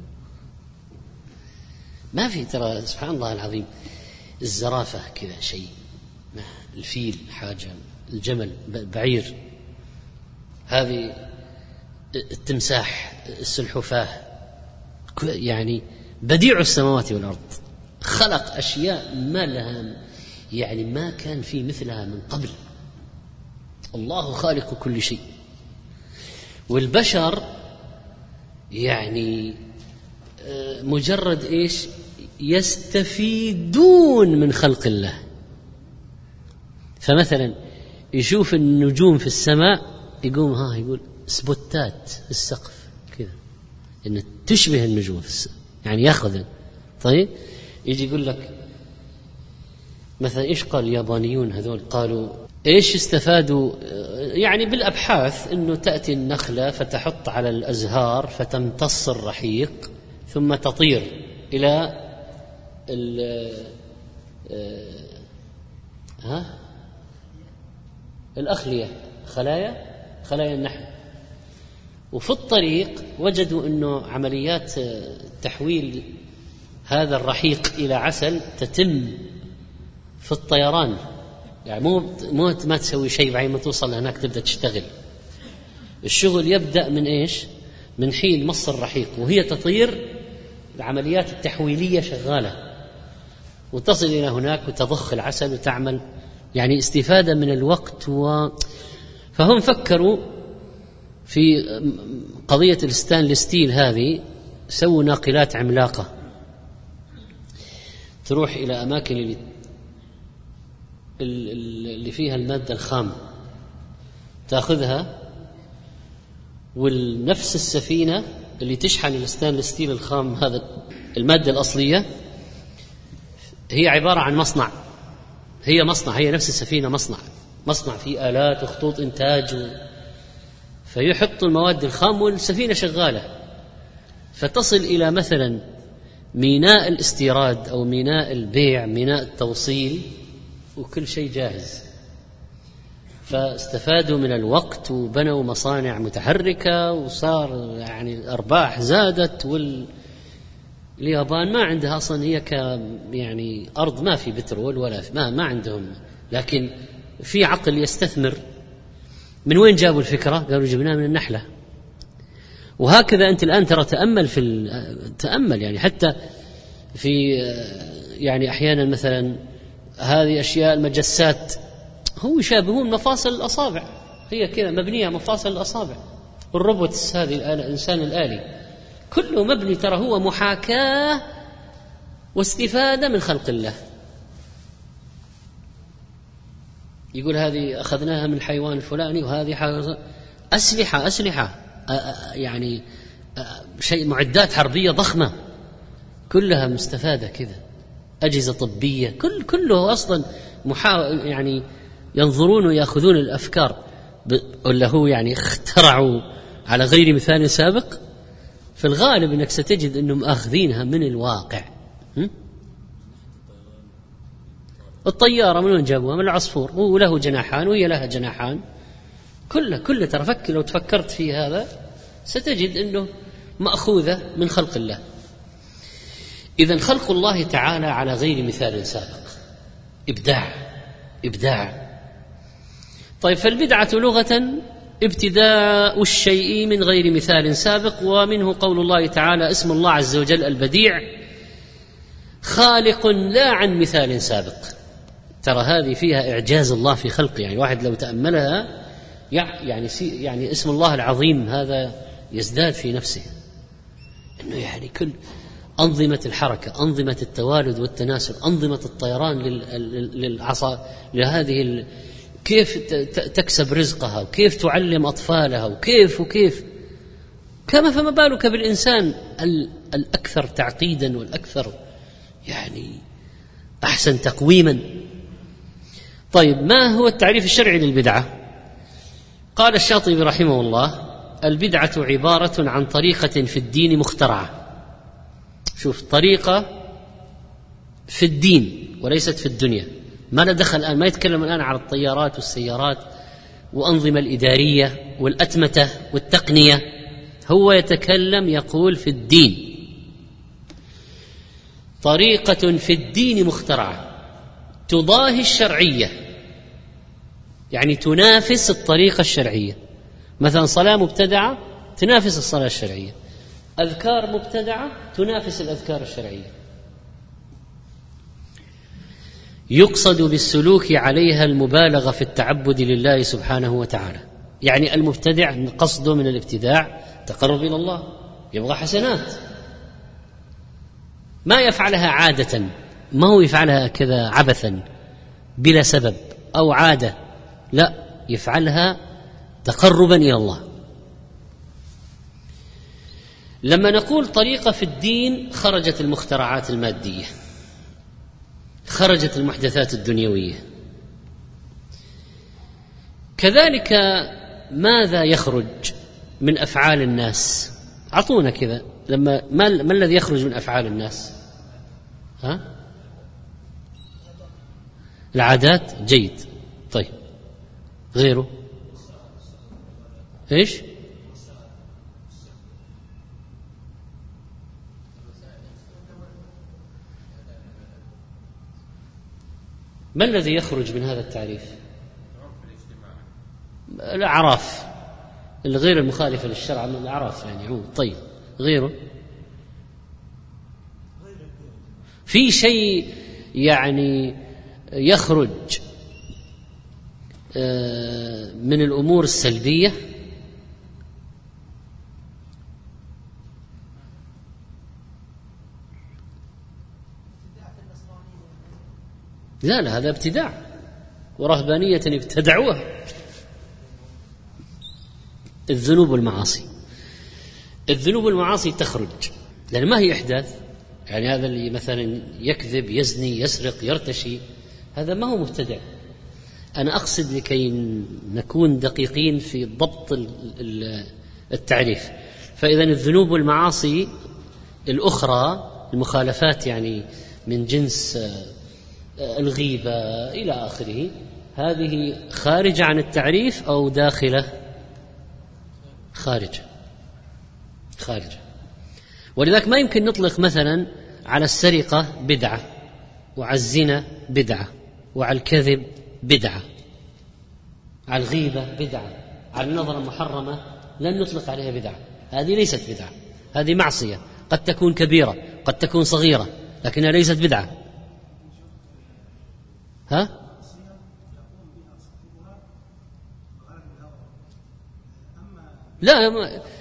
ما في. ترى سبحان الله العظيم، الزرافة كذا شيء، الفيل حاجة، الجمل، بعير، هذه التمساح، السلحفاة، يعني بديع السماوات والأرض. خلق أشياء ما لها، يعني ما كان في مثلها من قبل. الله خالق كل شيء. والبشر يعني مجرد إيش؟ يستفيدون من خلق الله. فمثلا يشوف النجوم في السماء، يقوم يقول سبوتات في السقف كذا، إن تشبه النجوم في السماء، يعني يأخذ. طيب يجي يقول لك مثلا إيش قال اليابانيون هذول؟ قالوا إيش استفادوا يعني بالأبحاث؟ إنه تأتي النخلة فتحط على الأزهار فتمتص الرحيق ثم تطير إلى الأخلية، خلايا النحل. وفي الطريق وجدوا أنه عمليات تحويل هذا الرحيق إلى عسل تتم في الطيران، يعني مو ما تسوي شيء بعدين ما توصل هناك تبدأ تشتغل. الشغل يبدأ من إيش؟ من حين مص الرحيق وهي تطير، العمليات التحويلية شغالة وتصل إلى هناك وتضخ العسل وتعمل، يعني استفادة من الوقت. فهم فكروا في قضية الستانلس ستيل هذه، سووا ناقلات عملاقة تروح إلى أماكن اللي فيها المادة الخام، تأخذها، والنفس السفينة اللي تشحن الستانلس ستيل الخام هذا المادة الأصلية هي عبارة عن مصنع، هي نفس السفينة مصنع فيه آلات وخطوط إنتاج فيحط المواد الخام والسفينة شغالة، فتصل إلى مثلا ميناء الاستيراد أو ميناء البيع، ميناء التوصيل، وكل شيء جاهز. فاستفادوا من الوقت وبنوا مصانع متحركة وصار يعني الأرباح زادت. اليابان ما عندها أصلا، هي يعني أرض ما في بترول ولا ما عندهم، لكن في عقل يستثمر. من وين جابوا الفكرة؟ قالوا جبناها من النحلة. وهكذا أنت الآن ترى تأمل يعني حتى في يعني أحيانا مثلا هذه أشياء المجسات هم يشابهون مفاصل الأصابع، هي كذا مبنية مفاصل الأصابع. الروبوتس هذه الإنسان الآلي كله مبني، ترى هو محاكاة واستفادة من خلق الله. يقول هذه أخذناها من الحيوان الفلاني، وهذه أسلحة يعني شيء، معدات حربية ضخمة كلها مستفادة كذا، أجهزة طبية، كله أصلا يعني ينظرون ويأخذون الأفكار ولا هو يعني اخترعوا على غير مثال سابق. في الغالب أنك ستجد أنهم أخذينها من الواقع. الطيارة من وين جابوها؟ من العصفور، وله جناحان وهي لها جناحان، كله ترى لو تفكرت في هذا ستجد أنه مأخوذة من خلق الله. إذن خلق الله تعالى على غير مثال سابق. إبداع. طيب، فالبدعة لغة ابتداء الشيء من غير مثال سابق، ومنه قول الله تعالى: اسم الله عز وجل البديع خالق لا عن مثال سابق. ترى هذه فيها إعجاز الله في خلقه، يعني واحد لو تأملها يعني اسم الله العظيم هذا يزداد في نفسه أنه يعني كل أنظمة الحركة، أنظمة التوالد والتناسل، أنظمة الطيران للعصا لهذه كيف تكسب رزقها، وكيف تعلم أطفالها، وكيف فما بالك بالإنسان الأكثر تعقيدا والأكثر يعني أحسن تقويما. طيب، ما هو التعريف الشرعي للبدعة؟ قال الشاطبي رحمه الله: البدعة عبارة عن طريقة في الدين مخترعة. شوف، طريقة في الدين وليست في الدنيا. ما له دخل الآن، ما يتكلم الآن على الطيارات والسيارات وأنظمة الإدارية والأتمتة والتقنية، هو يتكلم يقول في الدين. طريقة في الدين مخترعة تضاهي الشرعية، يعني تنافس الطريقة الشرعية. مثلا صلاة مبتدعة تنافس الصلاة الشرعية، أذكار مبتدعة تنافس الأذكار الشرعية. يقصد بالسلوك عليها المبالغة في التعبد لله سبحانه وتعالى. يعني المبتدع قصده من الابتداع تقرب إلى الله، يبغى حسنات، ما يفعلها عادة، ما هو يفعلها كذا عبثا بلا سبب أو عادة، لا، يفعلها تقربا إلى الله. لما نقول طريقة في الدين، خرجت المخترعات المادية، خرجت المحدثات الدنيوية. كذلك ماذا يخرج من أفعال الناس؟ أعطونا كذا، ما الذي يخرج من أفعال الناس؟ العادات، جيد. طيب، غيره إيش؟ ما الذي يخرج من هذا التعريف؟ الأعراف، الغير المخالفة للشرع من الأعراف يعني عموما. طيب، غيره؟ في شيء يعني يخرج من الأمور السلبية؟ لا، هذا ابتداع، ورهبانية ابتدعوها. الذنوب والمعاصي تخرج، لأن ما هي إحداث. يعني هذا اللي مثلا يكذب، يزني، يسرق، يرتشي، هذا ما هو مبتدع. أنا أقصد لكي نكون دقيقين في ضبط التعريف. فإذا الذنوب والمعاصي الأخرى، المخالفات يعني من جنس الغيبة إلى آخره، هذه خارجة عن التعريف أو داخلة؟ خارجة. ولذلك ما يمكن نطلق مثلا على السرقة بدعة، وعلى الزنا بدعة، وعلى الكذب بدعة، على الغيبة بدعة، على النظرة المحرمة لن نطلق عليها بدعة. هذه ليست بدعة، هذه معصية، قد تكون كبيرة، قد تكون صغيرة، لكنها ليست بدعة. لا،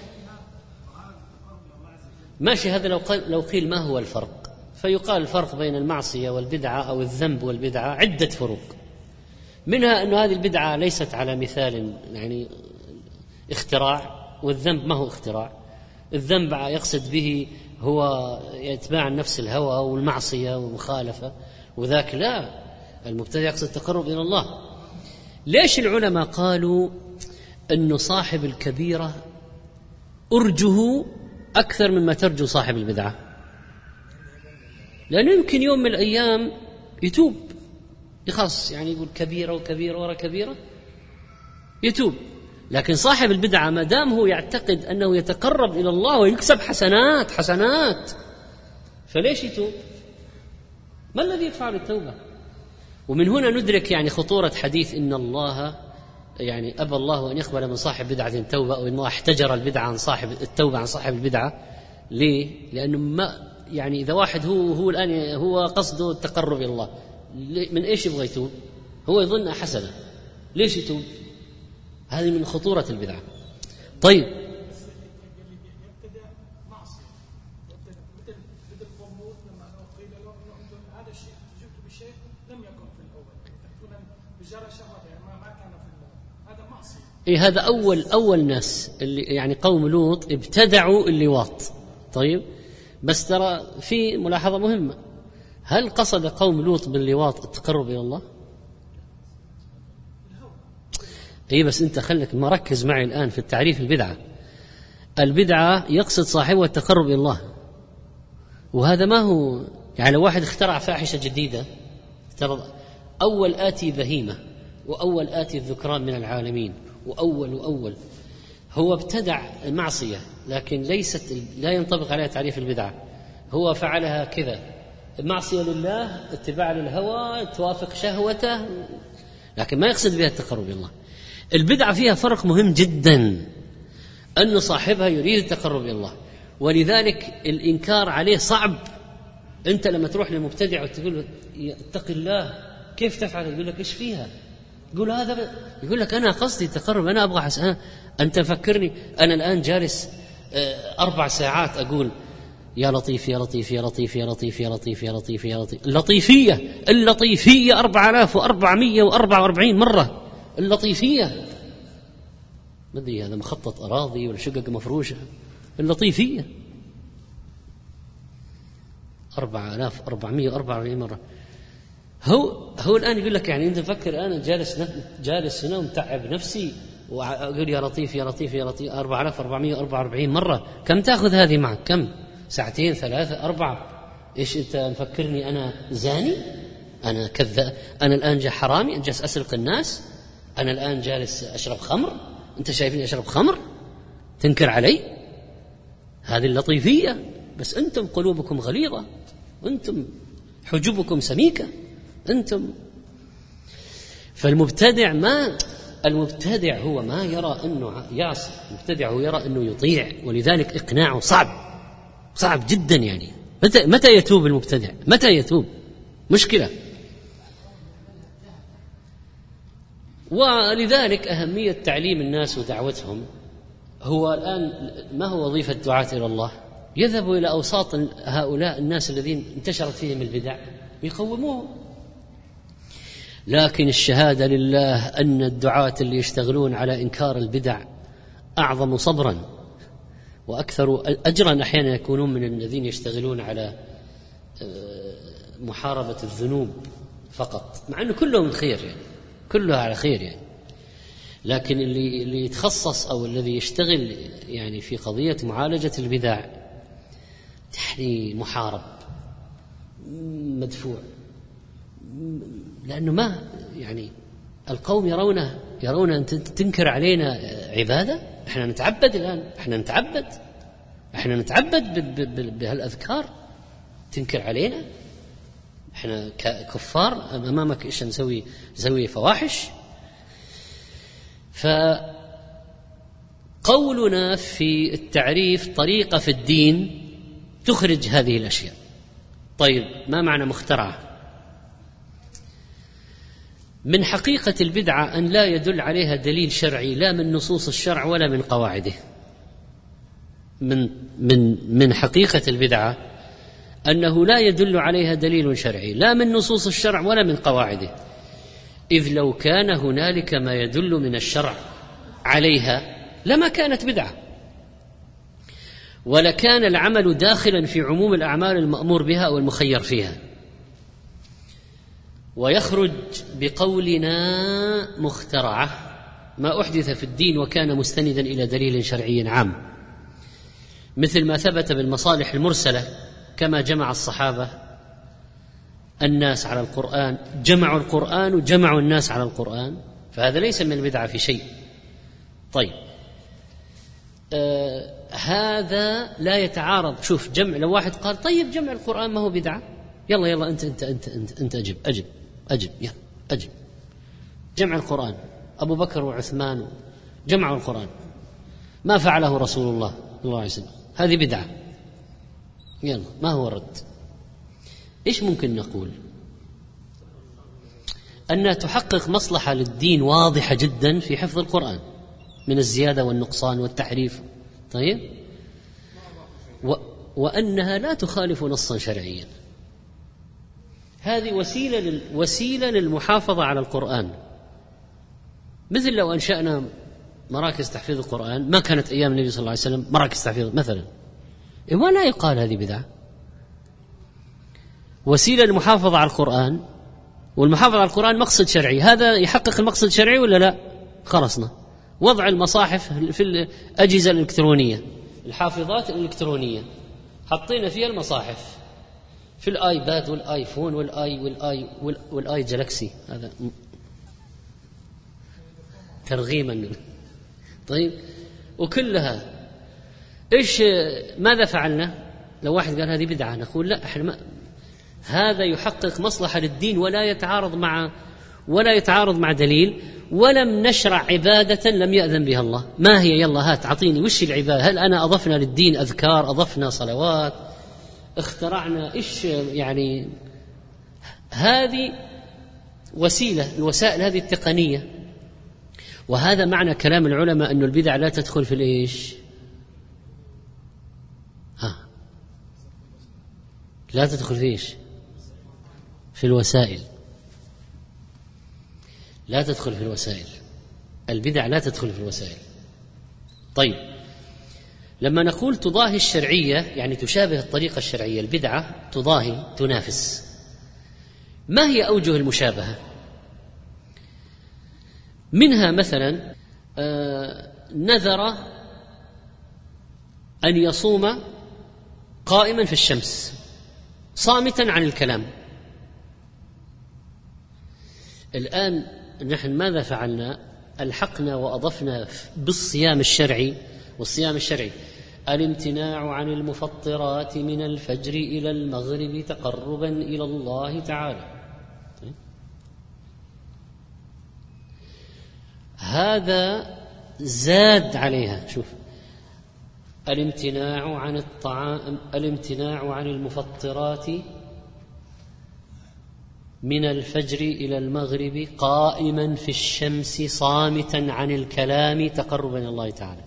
ماشي. هذا لو قيل ما هو الفرق، فيقال الفرق بين المعصية والبدعة أو الذنب والبدعة عدة فروق، منها أن هذه البدعة ليست على مثال يعني اختراع، والذنب ما هو اختراع. الذنب يقصد به هو يتباع نفس الهوى والمعصية والمخالفة، وذاك لا، المبتدع يقصد التقرب إلى الله. ليش العلماء قالوا أنه صاحب الكبيرة أرجه أكثر مما ترجو صاحب البدعة؟ لأنه يمكن يوم من الأيام يتوب، يخص يعني يقول كبيرة وكبيرة ورا كبيرة يتوب. لكن صاحب البدعة ما دام هو يعتقد أنه يتقرب إلى الله ويكسب حسنات، فليش يتوب؟ ما الذي يدفع للتوبة؟ ومن هنا ندرك يعني خطورة حديث إن الله يعني أبى الله أن يقبل من صاحب بدعة توبة، أو إن الله احتجر البدعة عن صاحب التوبة عن صاحب البدعة. ليه؟ لأنه ما يعني إذا واحد هو الآن هو قصده التقرب إلى الله، من إيش يبغى يتوب؟ هو يظن حسنة، ليش يتوب؟ هذه من خطورة البدعة. طيب هذا أول ناس اللي يعني قوم لوط ابتدعوا اللواط. طيب بس ترى في ملاحظة مهمة، هل قصد قوم لوط باللواط التقرب إلى الله؟ بس أنت خلك مركز معي الآن في التعريف. البدعة يقصد صاحبها التقرب إلى الله، وهذا ما هو يعني لو واحد اخترع فاحشة جديدة، أول آتي بهيمة وأول آتي الذكران من العالمين وأول هو ابتدع معصية، لكن لا ينطبق عليها تعريف البدعة. هو فعلها كذا معصية لله، اتباع للهوى، توافق شهوته، لكن ما يقصد بها التقرب إلى الله. البدعة فيها فرق مهم جدا، أن صاحبها يريد التقرب إلى الله، ولذلك الإنكار عليه صعب. أنت لما تروح للمبتدع وتقول له اتق الله كيف تفعل، يقول لك إيش فيها؟ يقول هذا يقول لك أنا قصدي التقرب، أنا أبغى حسن. أنت فكرني أنا الآن جالس 4 ساعات أقول يا لطيف يا لطيف يا لطيف يا لطيف يا لطيف يا لطيف يا لطيف. اللطيفية 4444 مرة. اللطيفية ما أدري هذا مخطط أراضي ولا شقق مفروشة. اللطيفية 4444 مرة. هو الآن يقول لك يعني أنت فكر أنا جالس هنا ومتعب نفسي وأقول يا لطيف يا لطيف يا لطيف 4444 مرة. كم تأخذ هذه معك؟ كم؟ 2 3 4؟ إيش أنت مفكرني أنا زاني؟ أنا كذاب؟ أنا الآن جا حرامي؟ أنا جالس أسرق الناس؟ أنا الآن جالس أشرب خمر؟ أنت شايفني أشرب خمر؟ تنكر علي؟ هذه اللطيفية. بس أنتم قلوبكم غليظة، أنتم حجوبكم سميكة، أنتم. فالمبتدع المبتدع هو ما يرى أنه يعصي، المبتدع هو يرى أنه يطيع، ولذلك إقناعه صعب جدا. يعني متى يتوب المبتدع؟ متى يتوب؟ مشكلة. ولذلك أهمية تعليم الناس ودعوتهم. هو الآن ما هو وظيفة الدعاة إلى الله؟ يذهبوا إلى أوساط هؤلاء الناس الذين انتشرت فيهم البدع ويقوموهم. لكن الشهادة لله أن الدعاة اللي يشتغلون على إنكار البدع أعظم صبرا وأكثر أجرا أحيانا يكونون من الذين يشتغلون على محاربة الذنوب فقط، مع أنه كلهم خير يعني، كلها على خير يعني. لكن اللي يتخصص أو الذي يشتغل يعني في قضية معالجة البدع يعني محارب مدفوع، لأنه ما يعني القوم يرون أن تنكر علينا عبادة. احنا نتعبد الآن، احنا نتعبد بهالأذكار، تنكر علينا احنا ككفار أمامك إيش نسوي فواحش. فقولنا في التعريف طريقة في الدين تخرج هذه الأشياء. طيب ما معنى مخترعة؟ من حقيقة البدعة أن لا يدل عليها دليل شرعي، لا من نصوص الشرع ولا من قواعده. من حقيقة البدعة أنه لا يدل عليها دليل شرعي، لا من نصوص الشرع ولا من قواعده، إذ لو كان هنالك ما يدل من الشرع عليها لما كانت بدعة، ولكان العمل داخلا في عموم الأعمال المأمور بها أو المخير فيها. ويخرج بقولنا مخترعة ما أحدث في الدين وكان مستندا إلى دليل شرعي عام، مثل ما ثبت بالمصالح المرسلة، كما جمع الصحابة الناس على القرآن، جمعوا القرآن وجمعوا الناس على القرآن، فهذا ليس من البدعة في شيء. طيب هذا لا يتعارض. شوف لو واحد قال طيب جمع القرآن ما هو بدعة، يلا أنت أجب أجب يلا أجب. جمع القرآن، أبو بكر وعثمان جمعوا القرآن، ما فعله رسول الله صلى الله عليه وسلم، هذه بدعة. يلا ما هو الرد؟ إيش ممكن نقول؟ أنها تحقق مصلحة للدين واضحة جدا في حفظ القرآن من الزيادة والنقصان والتحريف. طيب، وأنها لا تخالف نصا شرعيا. هذه وسيلة للمحافظة على القرآن. مثل لو أنشأنا مراكز تحفيظ القرآن، ما كانت أيام النبي صلى الله عليه وسلم مراكز تحفيظ مثلا، ولا يقال هذه بدعة. وسيلة للمحافظة على القرآن، والمحافظة على القرآن مقصد شرعي، هذا يحقق المقصد الشرعي ولا لا؟ خلصنا. وضع المصاحف في الأجهزة الإلكترونية، الحافظات الإلكترونية حطينا فيها المصاحف في الآيباد والآيفون والآي جالاكسي، هذا ترغيما. طيب، وكلها إيش ماذا فعلنا؟ لو واحد قال هذه بدعة نقول لا، احنا هذا يحقق مصلحة للدين ولا يتعارض مع دليل، ولم نشرع عبادة لم يأذن بها الله. ما هي؟ يلا هات أعطيني وش العبادة؟ هل أنا أضفنا للدين أذكار، أضفنا صلوات، اخترعنا إيش يعني؟ هذه وسيلة، الوسائل هذه التقنية. وهذا معنى كلام العلماء أن البدع لا تدخل في الإيش؟ لا تدخل في إيش؟ في الوسائل. لا تدخل في الوسائل، البدع لا تدخل في الوسائل. طيب، لما نقول تضاهي الشرعية يعني تشابه الطريقة الشرعية، البدعة تضاهي تنافس. ما هي أوجه المشابهة؟ منها مثلا نذر أن يصوم قائما في الشمس صامتا عن الكلام. الآن نحن ماذا فعلنا؟ ألحقنا وأضفنا بالصيام الشرعي، والصيام الشرعي الامتناع عن المفطرات من الفجر إلى المغرب تقربا إلى الله تعالى. هذا زاد عليها. شوف، الامتناع عن الطعام، الامتناع عن المفطرات من الفجر إلى المغرب قائما في الشمس صامتا عن الكلام تقربا إلى الله تعالى.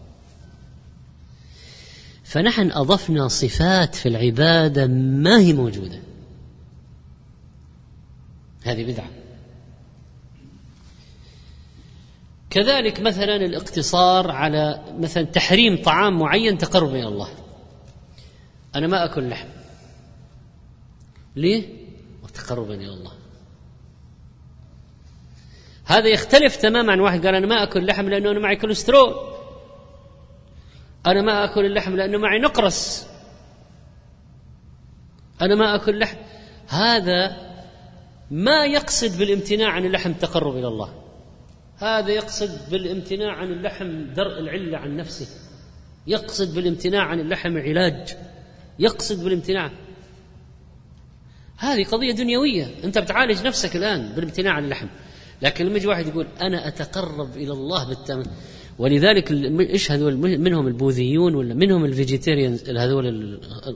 فنحن أضفنا صفات في العبادة ما هي موجودة، هذه بدعة. كذلك مثلا الاقتصار على مثلا تحريم طعام معين تقرب إلى الله. أنا ما أكل لحم، ليه؟ وتقربا إلى الله. هذا يختلف تماما عن واحد قال أنا ما أكل لحم لأنه أنا معي كوليسترول، أنا ما أكل اللحم لأنه معي نقرس، أنا ما أكل لحم. هذا ما يقصد بالامتناع عن اللحم تقرب إلى الله، هذا يقصد بالامتناع عن اللحم درء العلة عن نفسه، يقصد بالامتناع عن اللحم علاج، يقصد بالامتناع. هذه قضية دنيوية، أنت بتعالج نفسك الآن بالامتناع عن اللحم. لكن لما يجي واحد يقول أنا أتقرب إلى الله ولذلك إيش هذول؟ منهم البوذيون ولا منهم الفيجيتيريانز، هذول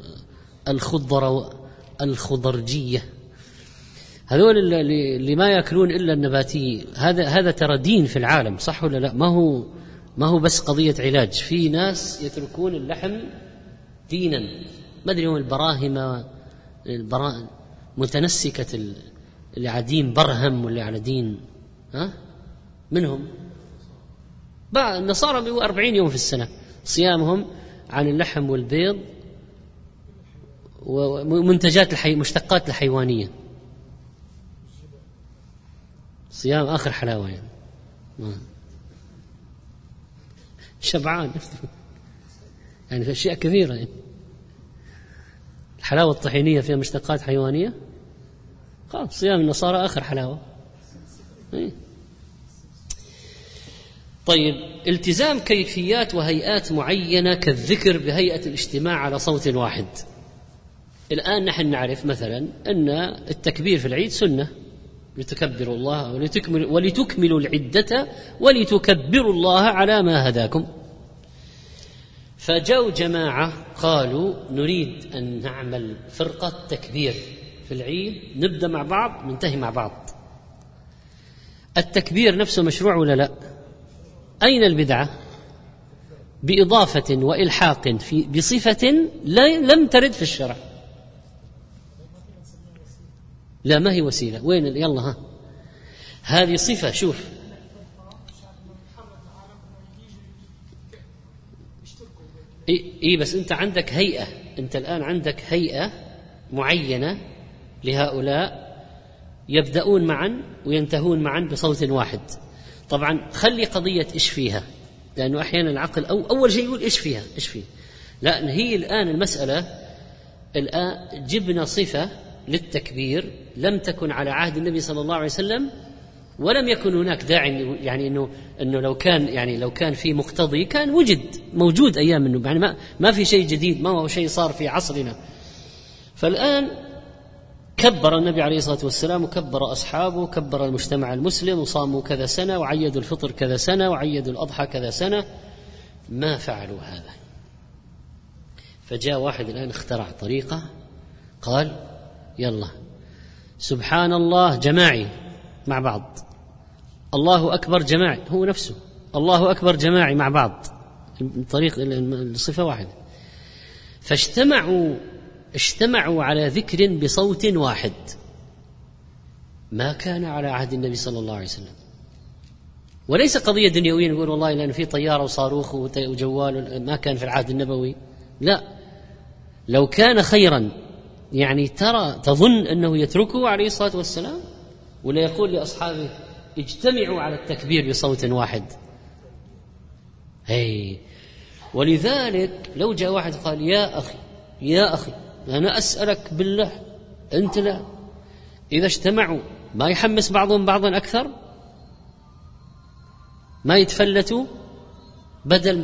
الخضرجية، هذول اللي ما يأكلون إلا النباتي. هذا ترى دين في العالم، صح ولا لا؟ ما هو بس قضية علاج. في ناس يتركون اللحم دينا، ما أدري هم البراهمة متنسكة اللي على دين برهم واللي على دين منهم. النصارى بيقوا 40 يوم في السنة صيامهم عن اللحم والبيض ومنتجات مشتقات الحيوانية، صيام آخر حلاوة يعني، شبعان يعني في أشياء كثيرة يعني. الحلاوة الطحينية فيها مشتقات حيوانية، خلاص صيام النصارى آخر حلاوة. طيب، التزام كيفيات وهيئات معينة كالذكر بهيئة الاجتماع على صوت واحد. الآن نحن نعرف مثلا أن التكبير في العيد سنة، لتكبروا الله ولتكملوا العدة ولتكبروا الله على ما هداكم. فجاءوا جماعة قالوا نريد أن نعمل فرقة تكبير في العيد، نبدأ مع بعض ننتهي مع بعض. التكبير نفسه مشروع ولا لا؟ أين البدعة؟ بإضافة وإلحاق بصفة لم ترد في الشرع. لا، ما هي وسيلة. وين؟ يلا ها، هذه صفة. شوف، بس أنت عندك هيئة، أنت الآن عندك هيئة معينة لهؤلاء يبدأون معا وينتهون معا بصوت واحد. طبعا خلي قضية إيش فيها، لأنه أحيانا العقل أول شيء يقول إيش فيها. لا، هي الآن المسألة الآن جبنا صفة للتكبير لم تكن على عهد النبي صلى الله عليه وسلم، ولم يكن هناك داعي يعني انه لو كان في مقتضي كان موجود ايام منه، يعني ما في شيء جديد، ما هو شيء صار في عصرنا. فالآن كبر النبي عليه الصلاة والسلام وكبر أصحابه وكبر المجتمع المسلم وصاموا كذا سنة وعيدوا الفطر كذا سنة وعيدوا الأضحى كذا سنة، ما فعلوا هذا. فجاء واحد الآن اخترع طريقة، قال يلا سبحان الله جماعي مع بعض، الله أكبر جماعي، هو نفسه الله أكبر جماعي مع بعض، طريق الصفة واحدة. فاجتمعوا على ذكر بصوت واحد، ما كان على عهد النبي صلى الله عليه وسلم. وليس قضية دنيوية نقول والله لأن في طيارة وصاروخ وجوال، ما كان في العهد النبوي. لا، لو كان خيرا يعني تظن أنه يتركه عليه الصلاة والسلام، ولا يقول لأصحابه اجتمعوا على التكبير بصوت واحد. ولذلك لو جاء واحد قال يا أخي أنا أسألك بالله أنت، لا، إذا اجتمعوا ما يحمس بعضهم بعضا أكثر، ما يتفلتوا، بدل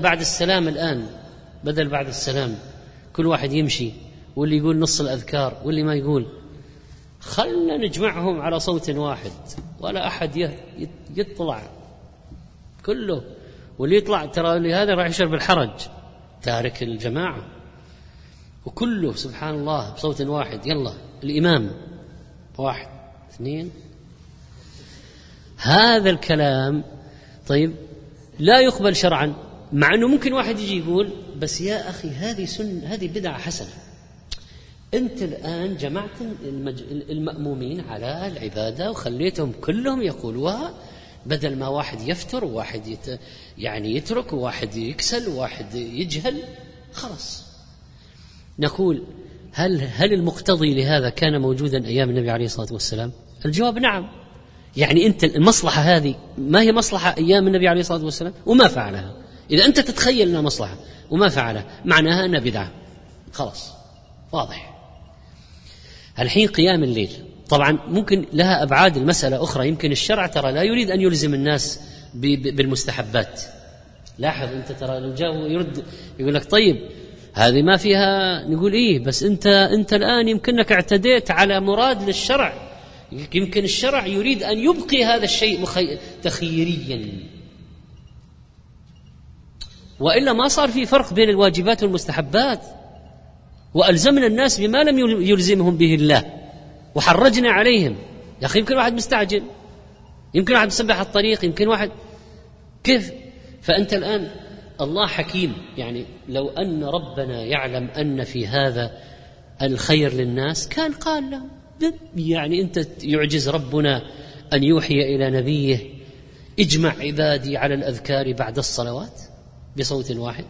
بعد السلام كل واحد يمشي، واللي يقول نص الأذكار واللي ما يقول. خلنا نجمعهم على صوت واحد، ولا أحد يطلع كله، واللي يطلع ترى لهذا راح يشعر بالحرج، تارك الجماعة، وكله سبحان الله بصوت واحد. يلا الإمام 1 2. هذا الكلام طيب لا يقبل شرعا، مع أنه ممكن واحد يجي يقول بس يا أخي هذه بدعة حسنة. أنت الآن جمعت المأمومين على العبادة وخليتهم كلهم يقولوها، بدل ما واحد يفتر وواحد يعني يترك وواحد يكسل وواحد يجهل. خلاص نقول هل المقتضي لهذا كان موجودا أيام النبي عليه الصلاة والسلام؟ الجواب نعم. يعني أنت المصلحة هذه ما هي مصلحة أيام النبي عليه الصلاة والسلام وما فعلها؟ إذا أنت تتخيل أنها مصلحة وما فعلها معناها أنها بدعة، خلاص واضح. الحين قيام الليل طبعا ممكن لها أبعاد المسألة أخرى. يمكن الشرع ترى لا يريد أن يلزم الناس بالمستحبات. لاحظ أنت ترى لو جاء يرد يقول لك طيب هذه ما فيها، نقول بس أنت الآن يمكنك اعتديت على مراد للشرع. يمكن الشرع يريد أن يبقي هذا الشيء تخييريا، وإلا ما صار في فرق بين الواجبات والمستحبات، وألزمنا الناس بما لم يلزمهم به الله وحرجنا عليهم. يا أخي يمكن واحد مستعجل، يمكن واحد مسبح الطريق، يمكن واحد كيف. فأنت الآن الله حكيم، يعني لو أن ربنا يعلم أن في هذا الخير للناس كان قال له. يعني أنت يعجز ربنا أن يوحي إلى نبيه اجمع عبادي على الأذكار بعد الصلوات بصوت واحد؟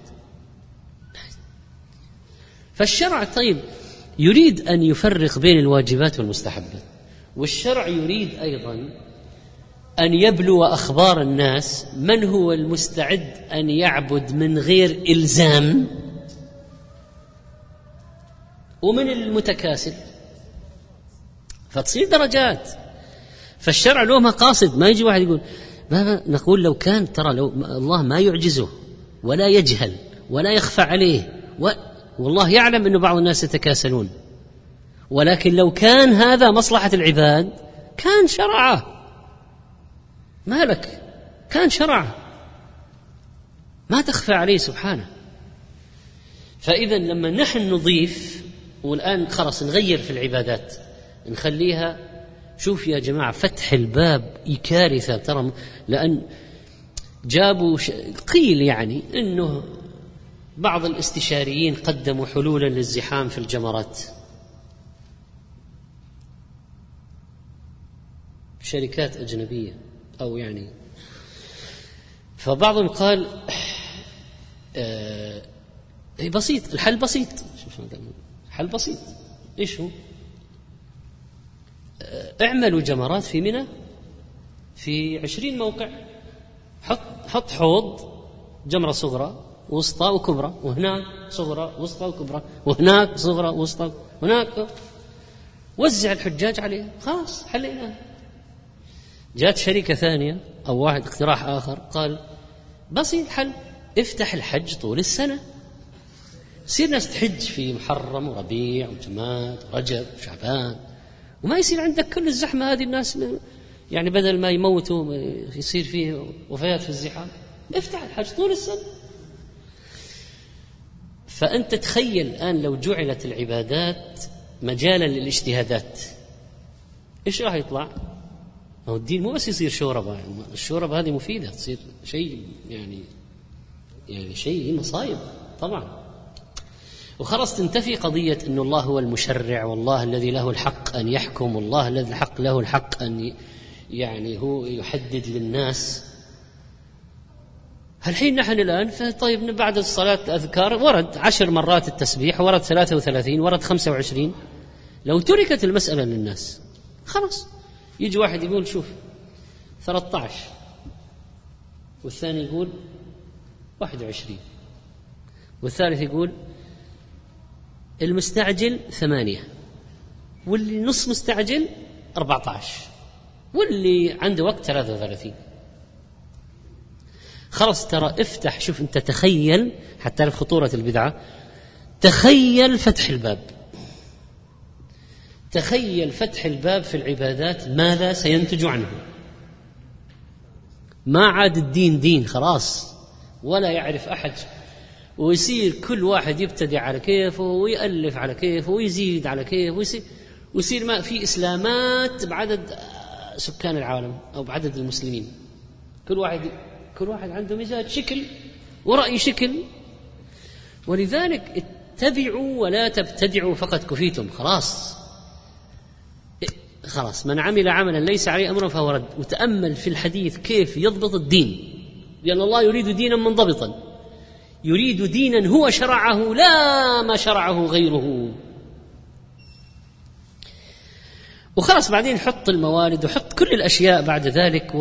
فالشرع طيب يريد أن يفرق بين الواجبات والمستحبات، والشرع يريد أيضا أن يبلو أخبار الناس من هو المستعد أن يعبد من غير إلزام ومن المتكاسل، فتصير درجات. فالشرع له مقاصد. ما يجي واحد يقول ما نقول لو كان ترى لو الله ما يعجزه ولا يجهل ولا يخفى عليه والله يعلم أن بعض الناس يتكاسلون، ولكن لو كان هذا مصلحة العباد كان شرعه، مالك، كان شرعه، ما تخفى عليه سبحانه. فإذا لما نحن نضيف، والآن خلاص نغير في العبادات، نخليها، شوف يا جماعة فتح الباب كارثة ترى، لأن جابوا قيل يعني أنه بعض الاستشاريين قدموا حلولا للزحام في الجمرات، شركات أجنبية أو يعني، فبعضهم قال بسيط، الحل بسيط، حل بسيط، إيش هو؟ اعملوا جمرات في منى في 20 موقع، حط حوض، جمرة صغرى وسطى وكبرى، وهناك صغرى وسطى وكبرى، وهناك صغرى وسطى، وهناك، وزع الحجاج عليه، خلاص حلينا. جاءت شركة ثانية أو واحد اقتراح آخر قال بسيط حل، افتح الحج طول السنة، يصير ناس تحج في محرم وربيع وجماد ورجب وشعبان، وما يصير عندك كل الزحمة هذه، الناس يعني بدل ما يموتوا يصير فيه وفيات في الزحام، افتح الحج طول السنة. فأنت تخيل الآن لو جعلت العبادات مجالا للاجتهادات، إيش راح يطلع؟ هو الدين مو بس يصير شوربة، يعني الشوربة هذه مفيدة، تصير شيء يعني شيء مصايب طبعا. وخلاص تنتفي قضية أن الله هو المشرع، والله الذي له الحق أن يحكم، والله الذي له الحق أن يعني هو يحدد للناس. الحين نحن الآن طيب بعد الصلاة أذكار، ورد 10 مرات التسبيح، ورد 33، ورد 25. لو تركت المسألة للناس خلاص، يجي واحد يقول شوف 13، والثاني يقول 21، والثالث يقول المستعجل 8، واللي نص مستعجل 14، واللي عنده وقت 33. خلاص ترى افتح، شوف انت تخيل حتى خطورة البدعة، تخيل فتح الباب، تخيل فتح الباب في العبادات، ماذا سينتج عنه؟ ما عاد الدين دين خلاص، ولا يعرف أحد، ويصير كل واحد يبتدع على كيفه ويألف على كيفه ويزيد على كيفه، ويصير ما في إسلامات بعدد سكان العالم أو بعدد المسلمين، كل واحد عنده مزاج شكل ورأي شكل. ولذلك اتبعوا ولا تبتدعوا فقد كفيتم، خلاص من عمل عملا ليس عليه أمر فهو رد. وتأمل في الحديث كيف يضبط الدين، لأن الله يريد دينا منضبطا، يريد دينا هو شرعه لا ما شرعه غيره. وخلاص بعدين حط الموالد وحط كل الأشياء بعد ذلك،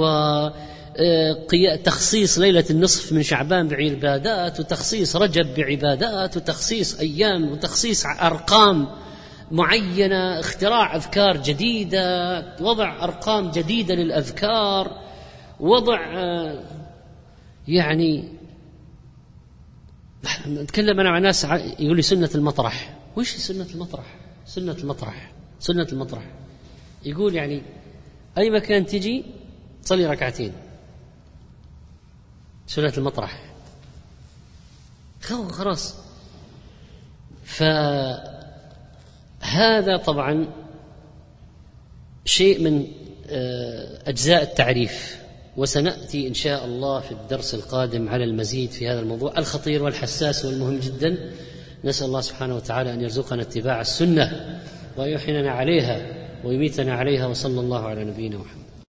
وتخصيص ليلة النصف من شعبان بعبادات، وتخصيص رجب بعبادات، وتخصيص أيام، وتخصيص أرقام معينة، اختراع أذكار جديدة، وضع أرقام جديدة للأذكار، وضع يعني نتكلم أنا مع ناس يقول لي سنة المطرح. وش سنة المطرح؟ سنة المطرح يقول يعني أي مكان تجي تصلي ركعتين، سنة المطرح خلاص. فهذا طبعا شيء من أجزاء التعريف، وسنأتي إن شاء الله في الدرس القادم على المزيد في هذا الموضوع الخطير والحساس والمهم جدا. نسأل الله سبحانه وتعالى أن يرزقنا اتباع السنة ويحيينا عليها ويميتنا عليها، وصلى الله على نبينا محمد.